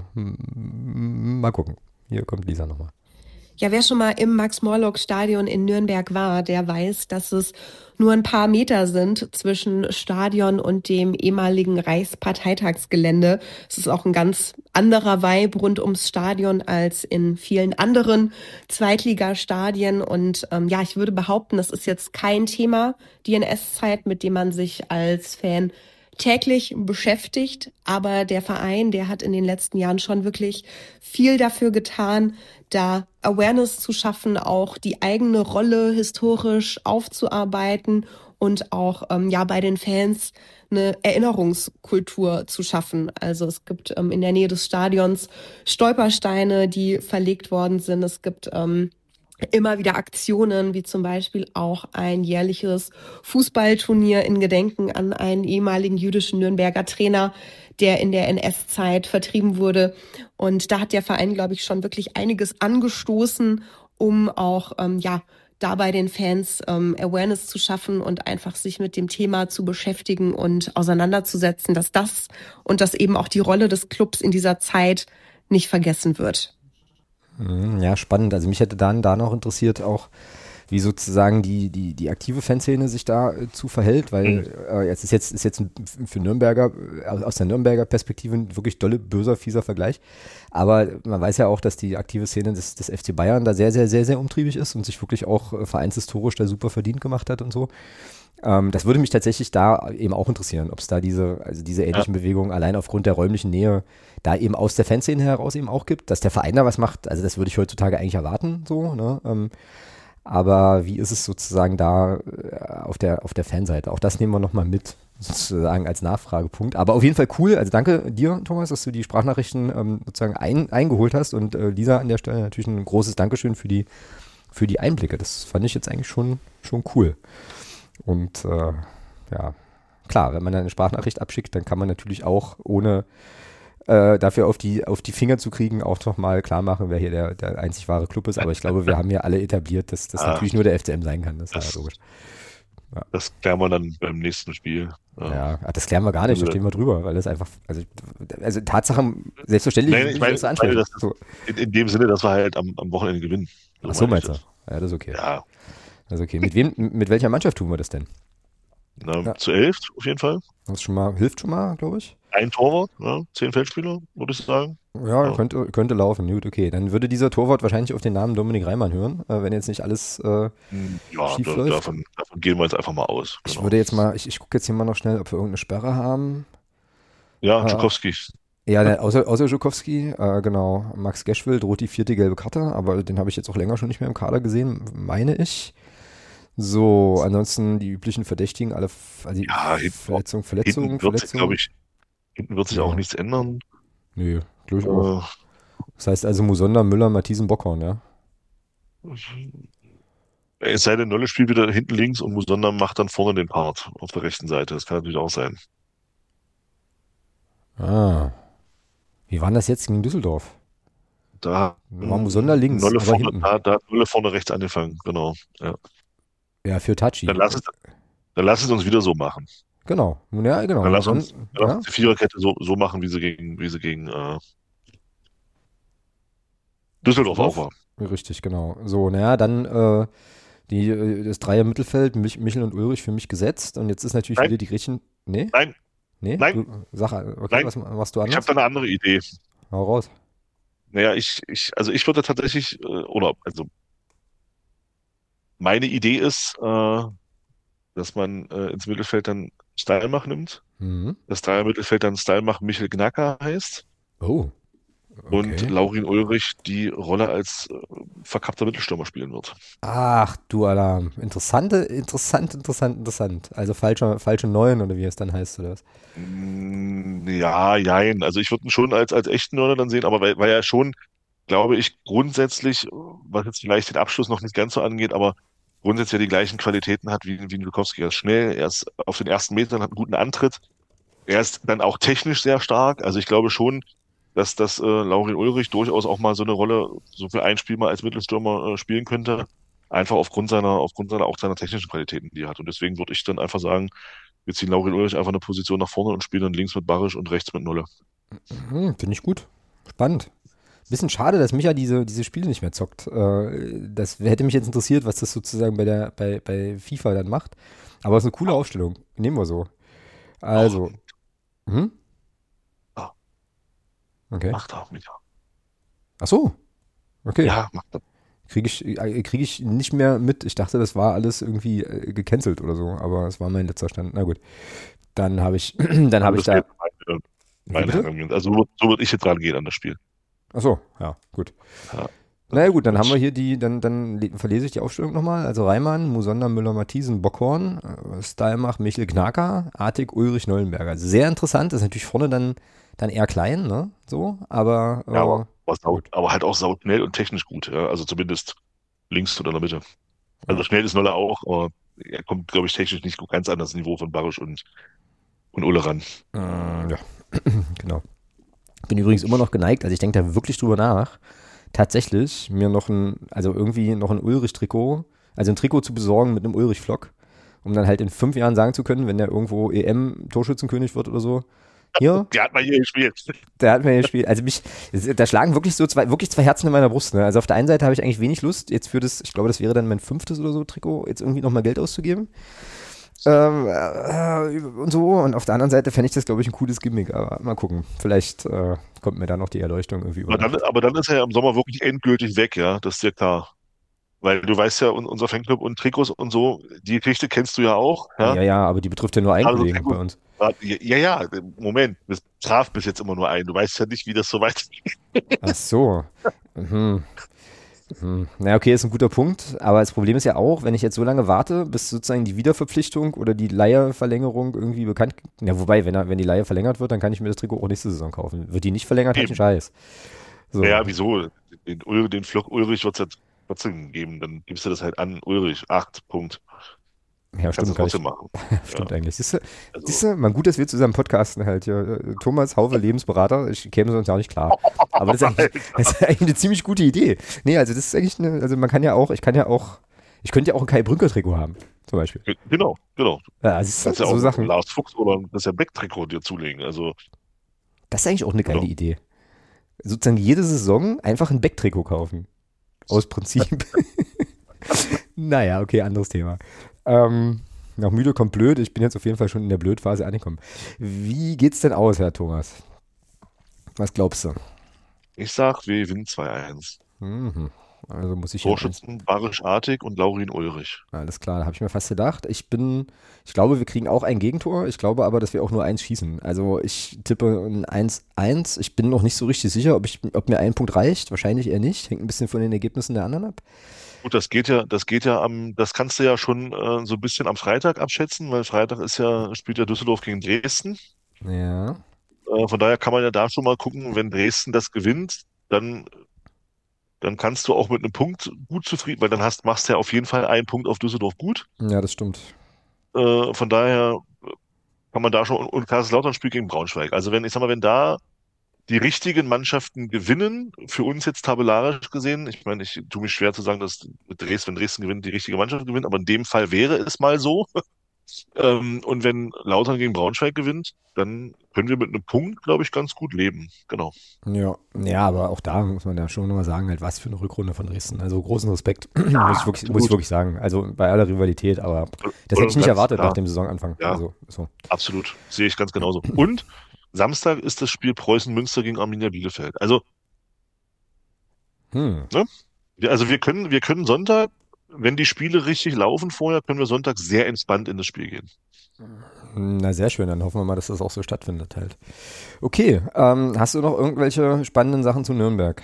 mal gucken. Hier kommt Lisa nochmal. Ja, wer schon mal im Max-Morlock-Stadion in Nürnberg war, der weiß, dass es nur ein paar Meter sind zwischen Stadion und dem ehemaligen Reichsparteitagsgelände. Es ist auch ein ganz anderer Vibe rund ums Stadion als in vielen anderen Zweitligastadien. Und ich würde behaupten, das ist jetzt kein Thema, die NS-Zeit, mit dem man sich als Fan täglich beschäftigt, aber der Verein, der hat in den letzten Jahren schon wirklich viel dafür getan, da Awareness zu schaffen, auch die eigene Rolle historisch aufzuarbeiten und auch bei den Fans eine Erinnerungskultur zu schaffen. Also es gibt in der Nähe des Stadions Stolpersteine, die verlegt worden sind. Es gibt immer wieder Aktionen, wie zum Beispiel auch ein jährliches Fußballturnier in Gedenken an einen ehemaligen jüdischen Nürnberger Trainer, der in der NS-Zeit vertrieben wurde. Und da hat der Verein, glaube ich, schon wirklich einiges angestoßen, um auch da bei den Fans Awareness zu schaffen und einfach sich mit dem Thema zu beschäftigen und auseinanderzusetzen, dass das und dass eben auch die Rolle des Clubs in dieser Zeit nicht vergessen wird. Ja, spannend. Also mich hätte dann da noch interessiert auch, wie sozusagen die aktive Fanszene sich da zu verhält, weil es ist jetzt für Nürnberger, aus der Nürnberger Perspektive ein wirklich dolle, böser, fieser Vergleich. Aber man weiß ja auch, dass die aktive Szene des FC Bayern da sehr, sehr, sehr, sehr umtriebig ist und sich wirklich auch vereinshistorisch da super verdient gemacht hat und so. Das würde mich tatsächlich da eben auch interessieren, ob es da diese ähnlichen Bewegungen allein aufgrund der räumlichen Nähe da eben aus der Fanszene heraus eben auch gibt, dass der Verein da was macht. Also das würde ich heutzutage eigentlich erwarten, so, ne? Aber wie ist es sozusagen da auf der Fanseite? Auch das nehmen wir nochmal mit, sozusagen als Nachfragepunkt. Aber auf jeden Fall cool. Also danke dir, Thomas, dass du die Sprachnachrichten sozusagen eingeholt hast. Und Lisa an der Stelle natürlich ein großes Dankeschön für die Einblicke. Das fand ich jetzt eigentlich schon cool. Und ja, klar, wenn man dann eine Sprachnachricht abschickt, dann kann man natürlich auch ohne dafür auf die Finger zu kriegen, auch noch mal klar machen, wer hier der einzig wahre Club ist. Aber ich glaube, wir haben ja alle etabliert, dass das natürlich nur der FCM sein kann. Das ist ja logisch. Ja. Das klären wir dann beim nächsten Spiel. Ja, das klären wir gar nicht, da stehen wir drüber, weil das einfach, also Tatsachen, selbstverständlich. Nein, ich meine, so. in dem Sinne, dass wir halt am Wochenende gewinnen. Ach so, meinst du? Ja, das ist okay. Ja. Das ist okay. Mit welcher Mannschaft tun wir das denn? Na, zu 11 auf jeden Fall. Das hilft schon mal, glaube ich. Ein Torwart, ja, 10 Feldspieler, würde ich sagen. Ja, könnte laufen. Gut, okay. Dann würde dieser Torwart wahrscheinlich auf den Namen Dominik Reimann hören, wenn jetzt nicht alles schief läuft. Davon gehen wir jetzt einfach mal aus. Genau. Ich würde jetzt mal, ich gucke jetzt hier mal noch schnell, ob wir irgendeine Sperre haben. Ja, Schukowski. Ja, außer Schukowski, genau. Max Geschwil droht die 4. gelbe Karte, aber den habe ich jetzt auch länger schon nicht mehr im Kader gesehen, meine ich. So, ansonsten die üblichen Verdächtigen, alle, also ja, Verletzungen. Hinten wird sich auch nichts ändern. Nö, glaube ich auch. Das heißt also Musonda, Müller, Matthiesen, Bockhorn, ja? Es sei denn, Nolle spielt wieder hinten links und Musonda macht dann vorne den Part auf der rechten Seite. Das kann natürlich auch sein. Ah. Wie war das jetzt gegen Düsseldorf? Da war Musonda links, Nolle aber vorne, hinten. da hat Nolle vorne rechts angefangen, genau. Ja, für Tachi. Dann lass es uns wieder so machen. Genau. Ja, genau. Dann lass uns die Viererkette so machen, wie sie gegen Düsseldorf auch war. Richtig, genau. So, naja, dann das Dreier-Mittelfeld, Michel und Ulrich für mich gesetzt. Und jetzt ist natürlich wieder die Griechen. Nee? Nein. Nee? Nein. Okay, Nein. Was machst du anders? Ich habe da eine andere Idee. Hau raus. Naja, ich würde tatsächlich, meine Idee ist, dass man ins Mittelfeld dann Steilmach nimmt. Mhm. Das Dreier-Mittelfeld dann Steilmach Michel Gnacker heißt. Oh. Okay. Und Laurin Ulrich die Rolle als verkappter Mittelstürmer spielen wird. Ach, du Alarm. Interessant. Also falsche Neun oder wie es dann heißt, oder was? Ja, jein. Also ich würde ihn schon als echten Neuner dann sehen, aber weil er schon, glaube ich, grundsätzlich, was jetzt vielleicht den Abschluss noch nicht ganz so angeht, aber grundsätzlich die gleichen Qualitäten hat wie ein Lukowski. Er ist schnell, er ist auf den ersten Metern, hat einen guten Antritt. Er ist dann auch technisch sehr stark. Also ich glaube schon, dass Laurin Ulrich durchaus auch mal so eine Rolle, so für ein Spiel mal als Mittelstürmer spielen könnte. Einfach aufgrund seiner technischen Qualitäten, die er hat. Und deswegen würde ich dann einfach sagen, wir ziehen Laurin Ulrich einfach eine Position nach vorne und spielen dann links mit Barisch und rechts mit Nolle. Finde ich gut. Spannend. Bisschen schade, dass Micha diese Spiele nicht mehr zockt. Das hätte mich jetzt interessiert, was das sozusagen bei FIFA dann macht. Aber es ist eine coole Aufstellung. Nehmen wir so. Also. Okay. Macht auch Micha. Ach so. Okay. Ja, macht er. Krieg ich nicht mehr mit. Ich dachte, das war alles irgendwie gecancelt oder so, aber es war mein letzter Stand. Na gut. Dann habe ich da. Also so würde ich jetzt rangehen an das Spiel. Ach so, ja, gut. Ja. Na ja, gut, dann haben wir hier dann verlese ich die Aufstellung nochmal. Also Reimann, Musonda, Müller, Matthiesen, Bockhorn, Steilmach, Michel, Gnacker, Artig, Ulrich, Neulenberger. Sehr interessant, ist natürlich vorne dann eher klein, ne? So, aber. Ja, aber halt auch sauschnell und technisch gut, ja. Also zumindest links oder in der Mitte. Also schnell ist Nolle auch, aber er kommt, glaube ich, technisch nicht ganz an das Niveau von Barisch und Ulle ran. Ja, genau. Bin übrigens immer noch geneigt, also ich denke da wirklich drüber nach, tatsächlich mir noch ein Ulrich-Trikot, also ein Trikot zu besorgen mit einem Ulrich-Flock, um dann halt in 5 Jahren sagen zu können, wenn der irgendwo EM-Torschützenkönig wird oder so, hier. Der hat mal hier gespielt. Also da schlagen wirklich zwei Herzen in meiner Brust. Ne? Also auf der einen Seite habe ich eigentlich wenig Lust, jetzt für das, ich glaube, das wäre dann mein 5. oder so Trikot, jetzt irgendwie nochmal Geld auszugeben. Und so. Und auf der anderen Seite fände ich das, glaube ich, ein cooles Gimmick. Aber mal gucken. Vielleicht kommt mir da noch die Erleuchtung irgendwie über. Aber dann ist er ja im Sommer wirklich endgültig weg, ja. Das ist ja klar. Weil du weißt ja, unser Fanclub und Trikots und so, die Geschichte kennst du ja auch. Ja, ja, aber die betrifft ja nur einen Kollegen bei uns. Ja, Moment. Das traf bis jetzt immer nur einen. Du weißt ja nicht, wie das so weitergeht. Ach so. Mhm. Na okay, ist ein guter Punkt, aber das Problem ist ja auch, wenn ich jetzt so lange warte, bis sozusagen die Wiederverpflichtung oder die Leihverlängerung irgendwie bekannt, ja wobei, wenn die Leihe verlängert wird, dann kann ich mir das Trikot auch nächste Saison kaufen. Wird die nicht verlängert, habe ich einen Eben. Scheiß. So, Naja, wieso? Den Flock Ulrich wird es ja trotzdem geben. Dann gibst du das halt an Ulrich. 8 Punkt. ja Kannst du stimmt, kann trotzdem ich, machen. stimmt Ja, eigentlich. also. Man gut, dass wir zusammen podcasten halt hier. Thomas Haufe, Lebensberater, ich käme sonst auch nicht klar. Aber das ist eigentlich, das ist eigentlich eine ziemlich gute Idee. Nee, also das ist eigentlich also man kann ja auch, ich könnte ja auch ein Kai Brünker Trikot haben, zum Beispiel. Genau, genau. Ja, Kannst ja so auch Sachen. Lars Fuchs oder das ja Beck-Trikot dir zulegen. Also, Das ist eigentlich auch eine geile genau. Idee. Sozusagen jede Saison einfach ein Beck-Trikot kaufen. Aus Prinzip. Naja, okay, anderes Thema. Nach müde kommt blöd. Ich bin jetzt auf jeden Fall schon in der Blödphase angekommen. Wie geht's denn aus, Herr Thomas? Was glaubst du? Ich sag, wir gewinnen 2-1. Mhm. Also muss ich hier eins. Torschützen Barisch Artig und Laurin Ulrich. Alles klar, da habe ich mir fast gedacht. Ich glaube, wir kriegen auch ein Gegentor. Ich glaube aber, dass wir auch nur eins schießen. Also ich tippe ein 1-1. Ich bin noch nicht so richtig sicher, ob mir ein Punkt reicht. Wahrscheinlich eher nicht. Hängt ein bisschen von den Ergebnissen der anderen ab. Gut, das kannst du ja schon so ein bisschen am Freitag abschätzen, weil Freitag spielt ja Düsseldorf gegen Dresden. Ja. Von daher kann man ja da schon mal gucken, wenn Dresden das gewinnt, dann kannst du auch mit einem Punkt gut zufrieden, weil machst du ja auf jeden Fall einen Punkt auf Düsseldorf gut. Ja, das stimmt. Von daher kann man da schon, und Kaiserslautern spielt gegen Braunschweig. Also wenn, ich sag mal, wenn da die richtigen Mannschaften gewinnen, für uns jetzt tabellarisch gesehen, ich meine, ich tue mich schwer zu sagen, dass wenn Dresden gewinnt, die richtige Mannschaft gewinnt, aber in dem Fall wäre es mal so. Und wenn Lautern gegen Braunschweig gewinnt, dann können wir mit einem Punkt, glaube ich, ganz gut leben. Genau. Ja, ja, aber auch da muss man ja schon nochmal sagen, halt was für eine Rückrunde von Dresden. Also großen Respekt, Ja, muss ich absolut. wirklich sagen. Also bei aller Rivalität, aber das hätte Oder ich nicht ganz, erwartet nach ja, dem Saisonanfang. ja, Also so. absolut. Sehe ich ganz genauso. Und Samstag ist das Spiel Preußen-Münster gegen Arminia Bielefeld. Also, Hm. ne? Wir können Sonntag, wenn die Spiele richtig laufen vorher, können wir Sonntag sehr entspannt in das Spiel gehen. Na, sehr schön, dann hoffen wir mal, dass das auch so stattfindet halt. Okay, hast du noch irgendwelche spannenden Sachen zu Nürnberg?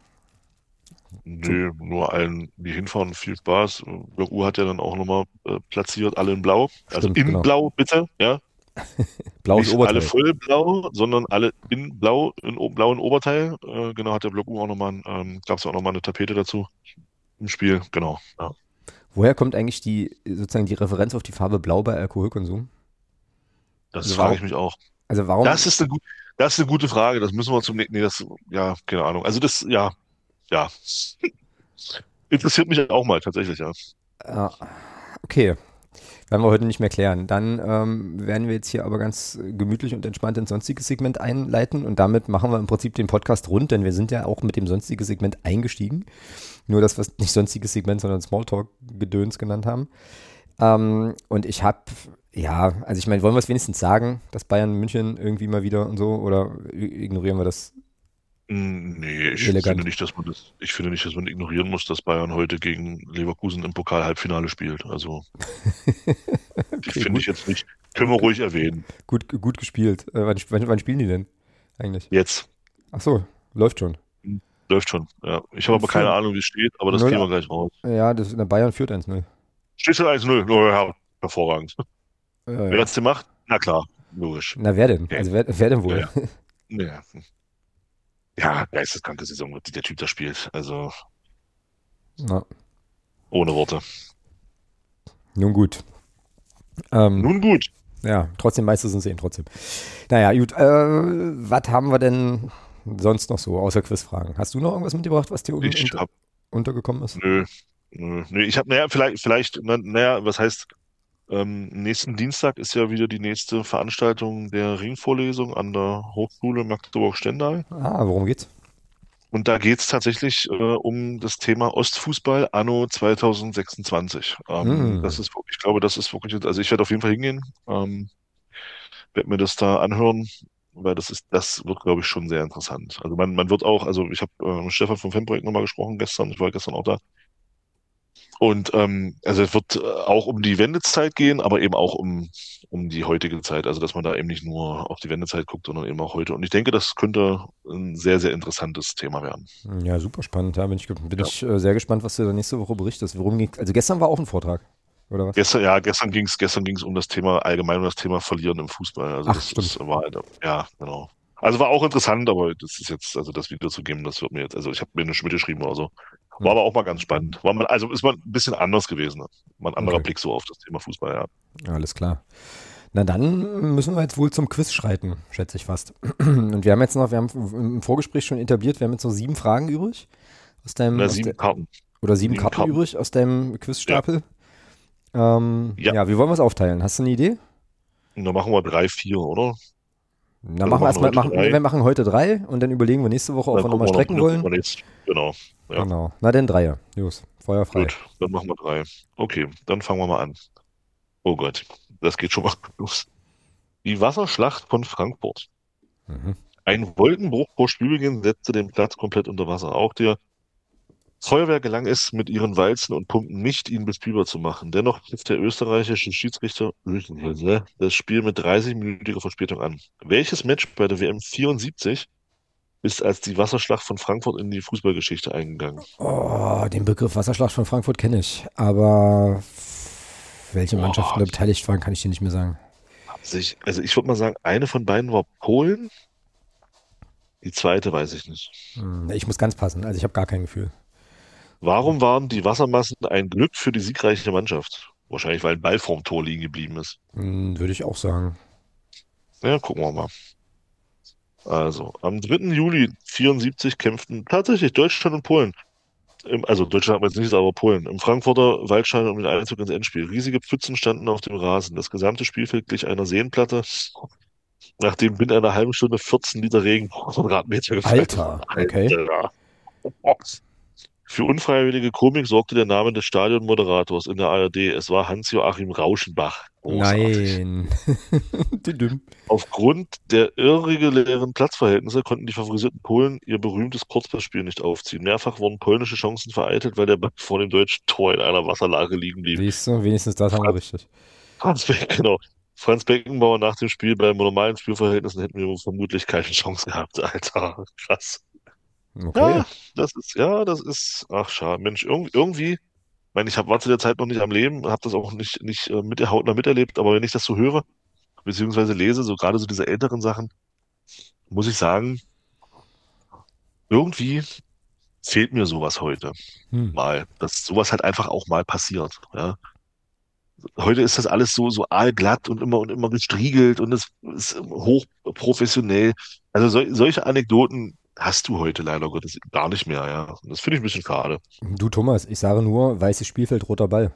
Zu, Nö, nur allen, die hinfahren, viel Spaß. Block U hat ja dann auch nochmal platziert, alle in Blau. Also stimmt, in genau. Blau, bitte, ja. Blaues Nicht alle Oberteil. voll blau, sondern alle in Blau, blauen Oberteil. Genau, hat der Block U auch nochmal, gab es auch nochmal eine Tapete dazu im Spiel. Genau, ja. Woher kommt eigentlich sozusagen die Referenz auf die Farbe Blau bei Alkoholkonsum? Das Also frage warum, ich mich auch. also Das warum, ist das ist eine gute Frage. Das müssen wir nee, ja, keine Ahnung. Also ja, ja. Interessiert mich auch mal, tatsächlich, ja. okay, werden wir heute nicht mehr klären. Dann werden wir jetzt hier aber ganz gemütlich und entspannt ins sonstige Segment einleiten und damit machen wir im Prinzip den Podcast rund, denn wir sind ja auch mit dem sonstigen Segment eingestiegen. Nur das, was nicht sonstiges Segment, sondern Smalltalk-Gedöns genannt haben. Und ich habe, ja, also ich meine, wollen wir es wenigstens sagen, dass Bayern München irgendwie mal wieder und so, oder ignorieren wir das Nee, elegant? ich finde nicht, dass man ignorieren muss, dass Bayern heute gegen Leverkusen im Pokal-Halbfinale spielt. Also, die Okay, finde gut, ich jetzt nicht. Können wir gut, ruhig erwähnen. gut gespielt. Wann spielen die denn eigentlich? Jetzt. Ach so, läuft schon. Läuft schon. Ja. Ich habe aber keine Für Ahnung, wie es steht, aber das 0, kriegen wir gleich raus. ja, in der Bayern führt 1-0. Steht schon 1-0. Oh, ja, hervorragend. Ja, Wer ja. hat's gemacht? Na klar, logisch. Na, wer denn? Okay. Also wer denn Ja, wohl? ja. Ja, ja, geisteskranke Saison, die der Typ da spielt. Also, Na, ohne Worte. nun gut. Ähm, Nun gut. ja, trotzdem Meister sind sie eben trotzdem. Naja, gut. Was haben wir denn sonst noch so, außer Quizfragen? Hast du noch irgendwas mitgebracht, was dir Ich hab, untergekommen ist? nö, nö. Ich habe, naja, naja, was heißt, nächsten Dienstag ist ja wieder die nächste Veranstaltung der Ringvorlesung an der Hochschule Magdeburg-Stendal. Ah, worum geht's? Und da geht's tatsächlich um das Thema Ostfußball anno 2026. Hm, Ich glaube, das ist wirklich, also ich werde auf jeden Fall hingehen, werde mir das da anhören, weil das wird, glaube ich, schon sehr interessant. Also man wird auch, also ich habe mit Stefan vom Fanprojekt nochmal gesprochen gestern, ich war gestern auch da. Und also es wird auch um die Wendezeit gehen, aber eben auch um die heutige Zeit. Also dass man da eben nicht nur auf die Wendezeit guckt, sondern eben auch heute. Und ich denke, das könnte ein sehr, sehr interessantes Thema werden. Ja, super spannend. Ja, bin Ja. ich sehr gespannt, was du da nächste Woche berichtest. Worum ging, also gestern war auch ein Vortrag, oder was? Gestern ging's um das Thema, allgemein um das Thema Verlieren im Fußball. Also Ach, das ist, stimmt. war halt, ja, genau. Also war auch interessant, aber das ist jetzt, also das wiederzugeben, das wird mir jetzt, also ich habe mir eine Schmidt geschrieben oder so. Hm. War aber auch mal ganz spannend. Also ist mal ein bisschen anders gewesen. Ne? Mal ein anderer Okay, Blick so auf das Thema Fußball, ja. alles klar. Na dann müssen wir jetzt wohl zum Quiz schreiten, schätze ich fast. Und wir haben im Vorgespräch schon etabliert, wir haben jetzt noch 7 Fragen übrig Na, aus der, 7 Karten. oder 7 Sieben Karten Karten. übrig aus deinem Ja. Quizstapel. Ja. Ja, wie wollen wir es aufteilen? Hast du eine Idee? Und dann machen wir 3, 4, oder? Na, Also machen wir heute wir 3, machen heute 3 und dann überlegen wir nächste Woche, ob dann wir nochmal strecken gucken wir wollen. nächstes. Genau. Ja, Genau. Na, dann Dreier. Los, Feuer frei. gut. Dann machen wir 3. Okay, dann fangen wir mal an. Oh Gott, das geht schon mal los. Die Wasserschlacht von Frankfurt. Mhm. Ein Wolkenbruch vor Spielbeginn setzte den Platz komplett unter Wasser. Auch der Feuerwehr gelang es, mit ihren Walzen und Pumpen nicht, ihn bespielbar zu machen. Dennoch pfiff der österreichische Schiedsrichter das Spiel mit 30-minütiger Verspätung an. Welches Match bei der WM 74 ist als die Wasserschlacht von Frankfurt in die Fußballgeschichte eingegangen? Oh, den Begriff Wasserschlacht von Frankfurt kenne ich, aber welche Mannschaften Boah, da beteiligt waren, kann ich dir nicht mehr sagen. also ich würde mal sagen, eine von beiden war Polen, die zweite weiß ich nicht. Ich muss ganz passen, also ich habe gar kein Gefühl. Warum waren die Wassermassen ein Glück für die siegreiche Mannschaft? Wahrscheinlich, weil ein Ball vorm Tor liegen geblieben ist. Würde ich auch sagen. Ja, gucken wir mal. Also, am 3. Juli 74 kämpften tatsächlich Deutschland und Polen. Also Deutschland hat man jetzt nicht, aber Polen. Im Frankfurter Waldstadion um den Einzug ins Endspiel. Riesige Pfützen standen auf dem Rasen. Das gesamte Spielfeld glich einer Seenplatte, nachdem binnen einer halben Stunde 14 Liter Regen pro Quadratmeter gefallen waren. Alter, okay. Alter. Für unfreiwillige Komik sorgte der Name des Stadionmoderators in der ARD. Es war Hans-Joachim Rauschenbach. Großartig. Nein. Düdüm. Aufgrund der irregulären Platzverhältnisse konnten die favorisierten Polen ihr berühmtes Kurzpassspiel nicht aufziehen. Mehrfach wurden polnische Chancen vereitelt, weil der Ball vor dem deutschen Tor in einer Wasserlage liegen blieb. Siehst du, wenigstens das haben wir Franz, richtig. genau. Franz Beckenbauer nach dem Spiel bei normalen Spielverhältnissen hätten wir vermutlich keine Chance gehabt. Alter, krass. Okay. Ja, das ist, ach schade, Mensch, irgendwie, ich meine, war zu der Zeit noch nicht am Leben, habe das auch nicht mit der Hautnah miterlebt, aber wenn ich das so höre, beziehungsweise lese, so gerade so diese älteren Sachen, muss ich sagen, irgendwie fehlt mir sowas heute Hm. mal, dass sowas halt einfach auch mal passiert. Ja. Heute ist das alles so aalglatt und immer gestriegelt und es ist hochprofessionell. Also solche Anekdoten hast du heute leider Gottes gar nicht mehr, ja. Und das finde ich ein bisschen schade. Du Thomas, ich sage nur, weißes Spielfeld, roter Ball.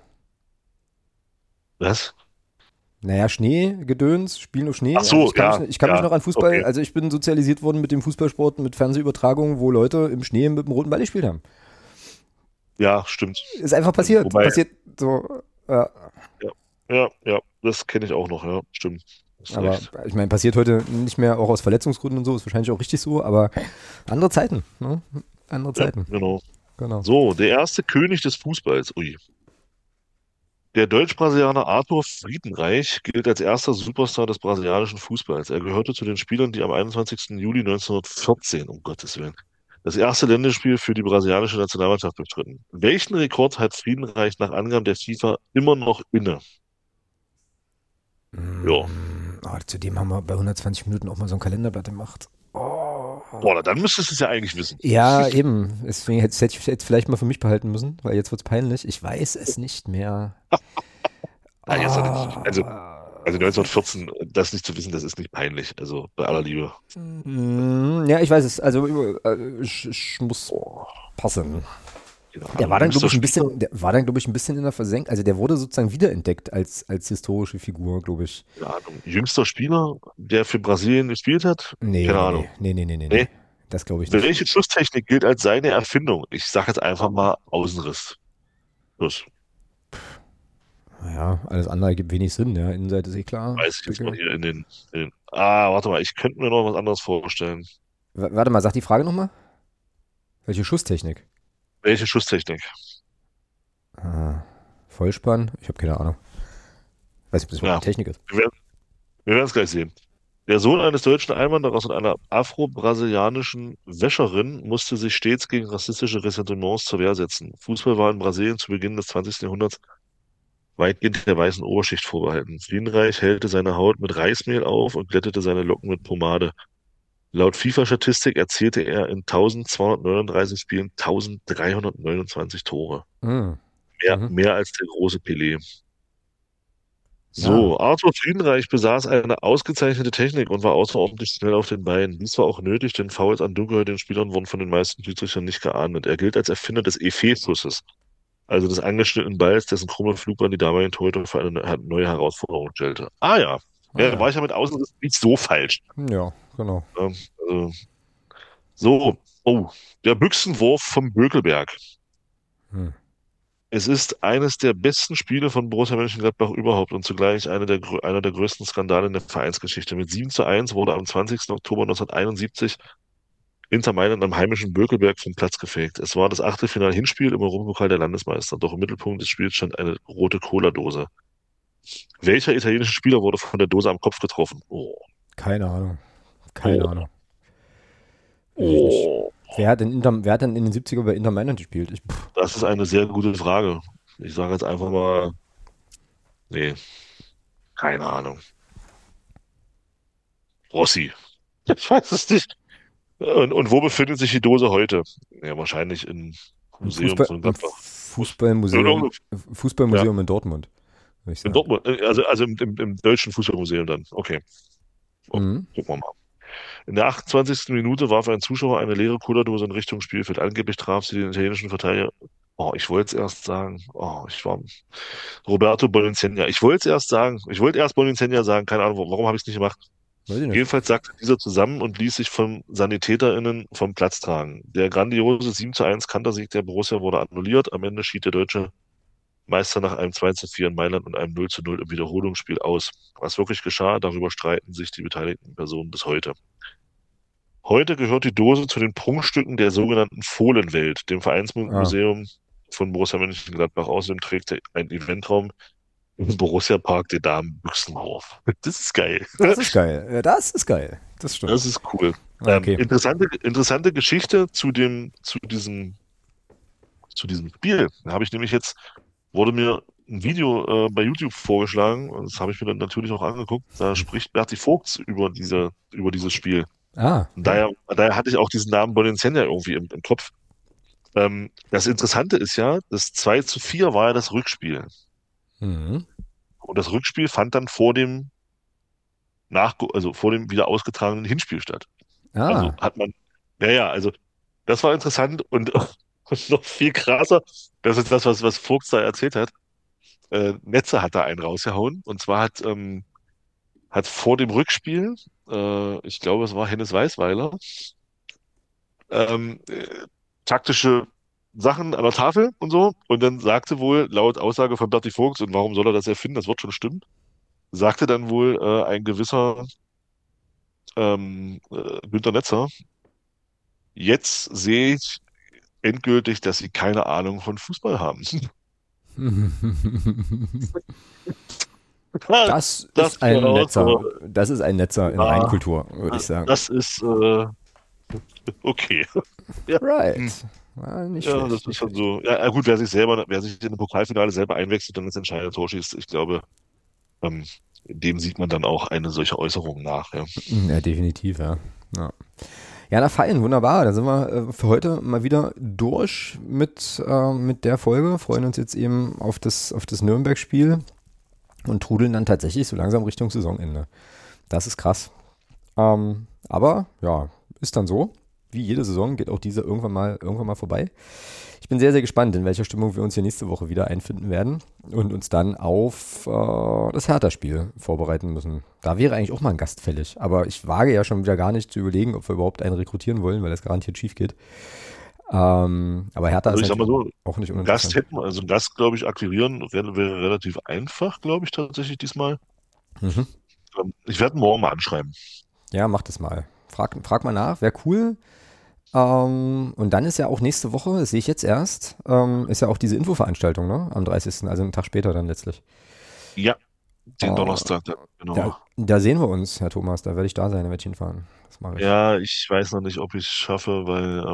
Was? Naja, Schnee, Gedöns, Spiel auf Ach Schnee. Also so, ja, ich kann mich ja, noch an Fußball, okay. also ich bin sozialisiert worden mit dem Fußballsport, mit Fernsehübertragungen, wo Leute im Schnee mit dem roten Ball gespielt haben. Ja, stimmt. Ist einfach Stimmt. passiert. Wobei, Passiert so. Ja. ja, ja, das kenne ich auch noch, ja, stimmt. Hast Aber recht. ich meine, passiert heute nicht mehr, auch aus Verletzungsgründen und so, ist wahrscheinlich auch richtig so, aber andere Zeiten, ne? Andere Ja, Zeiten. genau. Genau. So, der erste König des Fußballs. Ui. Der Deutsch-Brasilianer Arthur Friedenreich gilt als erster Superstar des brasilianischen Fußballs. Er gehörte zu den Spielern, die am 21. Juli 1914, um Gottes Willen, das erste Länderspiel für die brasilianische Nationalmannschaft bestritten. Welchen Rekord hat Friedenreich nach Angaben der FIFA immer noch inne? Ja. Zudem haben wir bei 120 Minuten auch mal so ein Kalenderblatt gemacht. Oh. Boah, na, dann müsstest du es ja eigentlich wissen. Ja, eben. Deswegen hätte ich es vielleicht mal für mich behalten müssen, weil jetzt wird es peinlich. Ich weiß es nicht mehr. Ah, jetzt, also, Ah. also 1914, das nicht zu wissen, das ist nicht peinlich. Also bei aller Liebe. Ja, ich weiß es. Also ich muss Boah, passen. keine Der Ahnung. war dann, glaube Jüngster ich, Spieler? ein bisschen in der Versenkung. Also der wurde sozusagen wiederentdeckt als historische Figur, glaube ich. Keine Ahnung. Jüngster Spieler, der für Brasilien gespielt hat? Nee, Keine nee, Ahnung. nee. Nee. Nee. Das glaube ich nicht. Welche Schusstechnik gilt als seine Erfindung? Ich sage jetzt einfach mal Außenriss. Los, Ja, alles andere ergibt wenig Sinn, ja. Innenseite ist eh klar. weiß ich jetzt mal Dicke. hier warte mal, ich könnte mir noch was anderes vorstellen. Warte mal, sag die Frage nochmal. Welche Schusstechnik? Welche Schusstechnik? Ah, Vollspann? Ich habe keine Ahnung. Weiß nicht, ob das überhaupt Ja, eine Technik ist. wir werden es gleich sehen. Der Sohn eines deutschen Einwanderers und einer afro-brasilianischen Wäscherin musste sich stets gegen rassistische Ressentiments zur Wehr setzen. Fußball war in Brasilien zu Beginn des 20. Jahrhunderts weitgehend der weißen Oberschicht vorbehalten. Friedenreich hellte seine Haut mit Reismehl auf und glättete seine Locken mit Pomade. Laut FIFA-Statistik erzielte er in 1239 Spielen 1329 Tore. Mhm. Mehr, Mhm. mehr als der große Pelé. Ja. So, Arthur Friedenreich besaß eine ausgezeichnete Technik und war außerordentlich schnell auf den Beinen. Dies war auch nötig, denn Fouls an dunkelhäutigen Spielern wurden von den meisten Schiedsrichtern nicht geahndet. Er gilt als Erfinder des Ephesusses, also des angeschnittenen Balls, dessen krumme Flugbahn die damaligen Torhüter für eine neue Herausforderung stellte. Ah ja, Ah ja, war ja. ich ja mit Außenriss nicht so falsch. Ja, genau. Also, so, oh, der Büchsenwurf vom Bökelberg. Hm. Es ist eines der besten Spiele von Borussia Mönchengladbach überhaupt und zugleich einer der größten Skandale in der Vereinsgeschichte. Mit 7:1 wurde am 20. Oktober 1971 Inter Mailand am heimischen Bökelberg vom Platz gefegt. Es war das Achtelfinal-Hinspiel im Europapokal der Landesmeister. Doch im Mittelpunkt des Spiels stand eine rote Cola-Dose. Welcher italienische Spieler wurde von der Dose am Kopf getroffen? Oh, Keine Ahnung. Keine oh, Ahnung. Weiß ich nicht. oh. Wer hat denn in den 70er bei Inter Mailand gespielt? Das ist eine sehr gute Frage. Ich sage jetzt einfach mal, nee, keine Ahnung. Rossi. Ich weiß es nicht. Und wo befindet sich die Dose heute? Ja, wahrscheinlich im Museum von Im Gladbach. In Fußballmuseum, irgendeinem- Ja, Fußballmuseum in Dortmund, würde ich in sagen. Dortmund. Also im Deutschen Fußballmuseum dann. Okay, oh, Mhm. gucken wir mal. In der 28. Minute warf ein Zuschauer eine leere Cola-Dose in Richtung Spielfeld. Angeblich traf sie den italienischen Verteidiger. Oh, ich wollte es erst sagen. Oh, ich war Roberto Bonincegna. Ich wollte erst Bonincegna sagen. Keine Ahnung, warum habe ich es nicht gemacht? Weiß ich nicht. Jedenfalls sagte dieser zusammen und ließ sich von SanitäterInnen vom Platz tragen. Der grandiose 7:1 Kantersieg der Borussia wurde annulliert. Am Ende schied der deutsche Meister nach einem 2:4 in Mailand und einem 0:0 im Wiederholungsspiel aus. Was wirklich geschah, darüber streiten sich die beteiligten Personen bis heute. Heute gehört die Dose zu den Prunkstücken der sogenannten Fohlenwelt, dem Ah, Vereinsmuseum von Borussia Mönchengladbach. Außerdem trägt er einen Eventraum im Borussia Park der Damen Büchsenhof. Das ist geil. das ist geil. Ja, das ist geil. Das Das stimmt. ist cool. Okay. Interessante Geschichte zu diesem Spiel. Da habe ich nämlich jetzt, wurde mir ein Video bei YouTube vorgeschlagen und das habe ich mir dann natürlich auch angeguckt. Da spricht Berti Vogts über dieses Spiel. Ah, Und ja. daher hatte ich auch diesen Namen Boninsenja irgendwie im Kopf. Das Interessante ist ja, das 2:4 war ja das Rückspiel. Mhm. Und das Rückspiel fand dann also vor dem wieder ausgetragenen Hinspiel statt. Also Ah. hat man, also das war interessant und, und noch viel krasser, das ist das, was Vogt da erzählt hat. Netze hat da einen rausgehauen und zwar hat vor dem Rückspiel, ich glaube, es war Hennes Weißweiler, taktische Sachen an der Tafel und so und dann sagte wohl laut Aussage von Berti Vogts, und warum soll er das erfinden, das wird schon stimmen, sagte dann wohl ein gewisser Günter Netzer, jetzt sehe ich endgültig, dass sie keine Ahnung von Fußball haben. Das Das ist ein war Netzer. so, Das ist ein Netzer in ja, Reinkultur, würde ich sagen. das ist okay. Ja, hm. Right. Ah, nicht Ja, das schlecht, ist nicht schon schlecht. so. Ja, gut, wer sich in einem Pokalfinale selber einwechselt und das entscheidende Tor schießt, ich glaube, ähm, dem sieht man dann auch eine solche Äußerung nach. Ja. Ja, definitiv, ja. Ja, ja, na fein, wunderbar. Dann sind wir für heute mal wieder durch mit der Folge. Freuen uns jetzt eben auf das Nürnberg-Spiel und trudeln dann tatsächlich so langsam Richtung Saisonende. Das ist krass. Aber ja, ist dann so. Wie jede Saison geht auch diese irgendwann mal vorbei. Ich bin sehr, sehr gespannt, in welcher Stimmung wir uns hier nächste Woche wieder einfinden werden und uns dann auf das Hertha-Spiel vorbereiten müssen. Da wäre eigentlich auch mal ein Gast fällig. Aber ich wage ja schon wieder gar nicht zu überlegen, ob wir überhaupt einen rekrutieren wollen, weil das garantiert schief geht. Aber Hertha Also ist ich sag mal natürlich so, auch nicht einen Gast uninteressant. hätten wir, also einen Gast, glaube ich, akquirieren wäre relativ einfach, glaube ich, tatsächlich diesmal. Mhm. Ich werde ihn morgen mal anschreiben. Ja, mach das mal. Frag mal nach, wäre cool. Und dann ist ja auch nächste Woche, das sehe ich jetzt erst, ist ja auch diese Infoveranstaltung, ne? Am 30., also einen Tag später dann letztlich. Ja, den Äh, Donnerstag, da, genau. da sehen wir uns, Herr Thomas, da werde ich da sein, da werde ich hinfahren. Das mache ich. Ja, ich weiß noch nicht, ob ich es schaffe, weil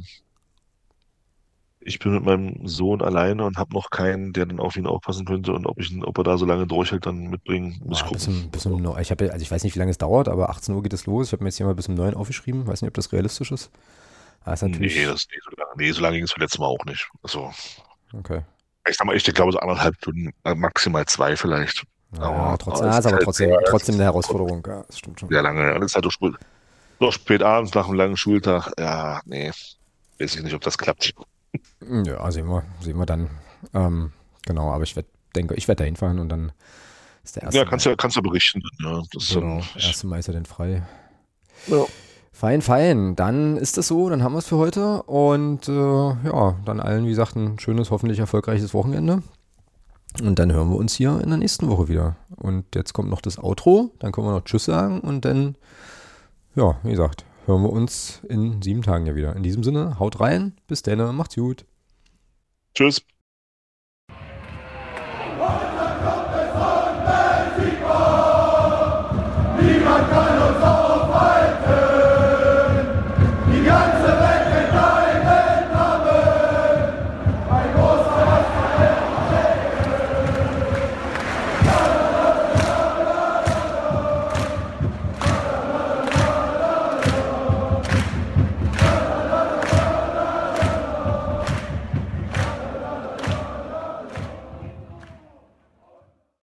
ich bin mit meinem Sohn alleine und habe noch keinen, der dann auf ihn aufpassen könnte und ob er da so lange durchhält, dann mitbringen, muss ich Ja, gucken. ich habe, also ich weiß nicht, wie lange es dauert, aber 18 Uhr geht es los. Ich habe mir jetzt hier mal bis um 9 aufgeschrieben. Weiß nicht, ob das realistisch ist. Aber ist Nee, natürlich, so lange ging es letztes Mal auch nicht. Also, okay. ich sag mal, ich glaube so 1,5 Stunden, maximal 2 vielleicht. Naja, Aber trotzdem, es ist ist aber halt sehr, es trotzdem eine ist Herausforderung. Ja, das stimmt schon. sehr lange. Und es ist halt doch spät abends nach einem langen Schultag. Ja, nee, weiß ich nicht, ob das klappt. Ja, sehen wir dann. Genau, aber denke, ich werde da hinfahren und dann ist der Ja, erste Mai. kannst ja berichten. Ja, das ist dann, Genau, erste Mai ist ja dann frei. ja. Fein, fein. Dann ist das so, dann haben wir es für heute. Und ja, dann allen, wie gesagt, ein schönes, hoffentlich erfolgreiches Wochenende. Und dann hören wir uns hier in der nächsten Woche wieder. Und jetzt kommt noch das Outro, dann können wir noch Tschüss sagen und dann, ja, wie gesagt, hören wir uns in 7 Tagen ja wieder. In diesem Sinne, haut rein, bis dann, macht's gut. Tschüss.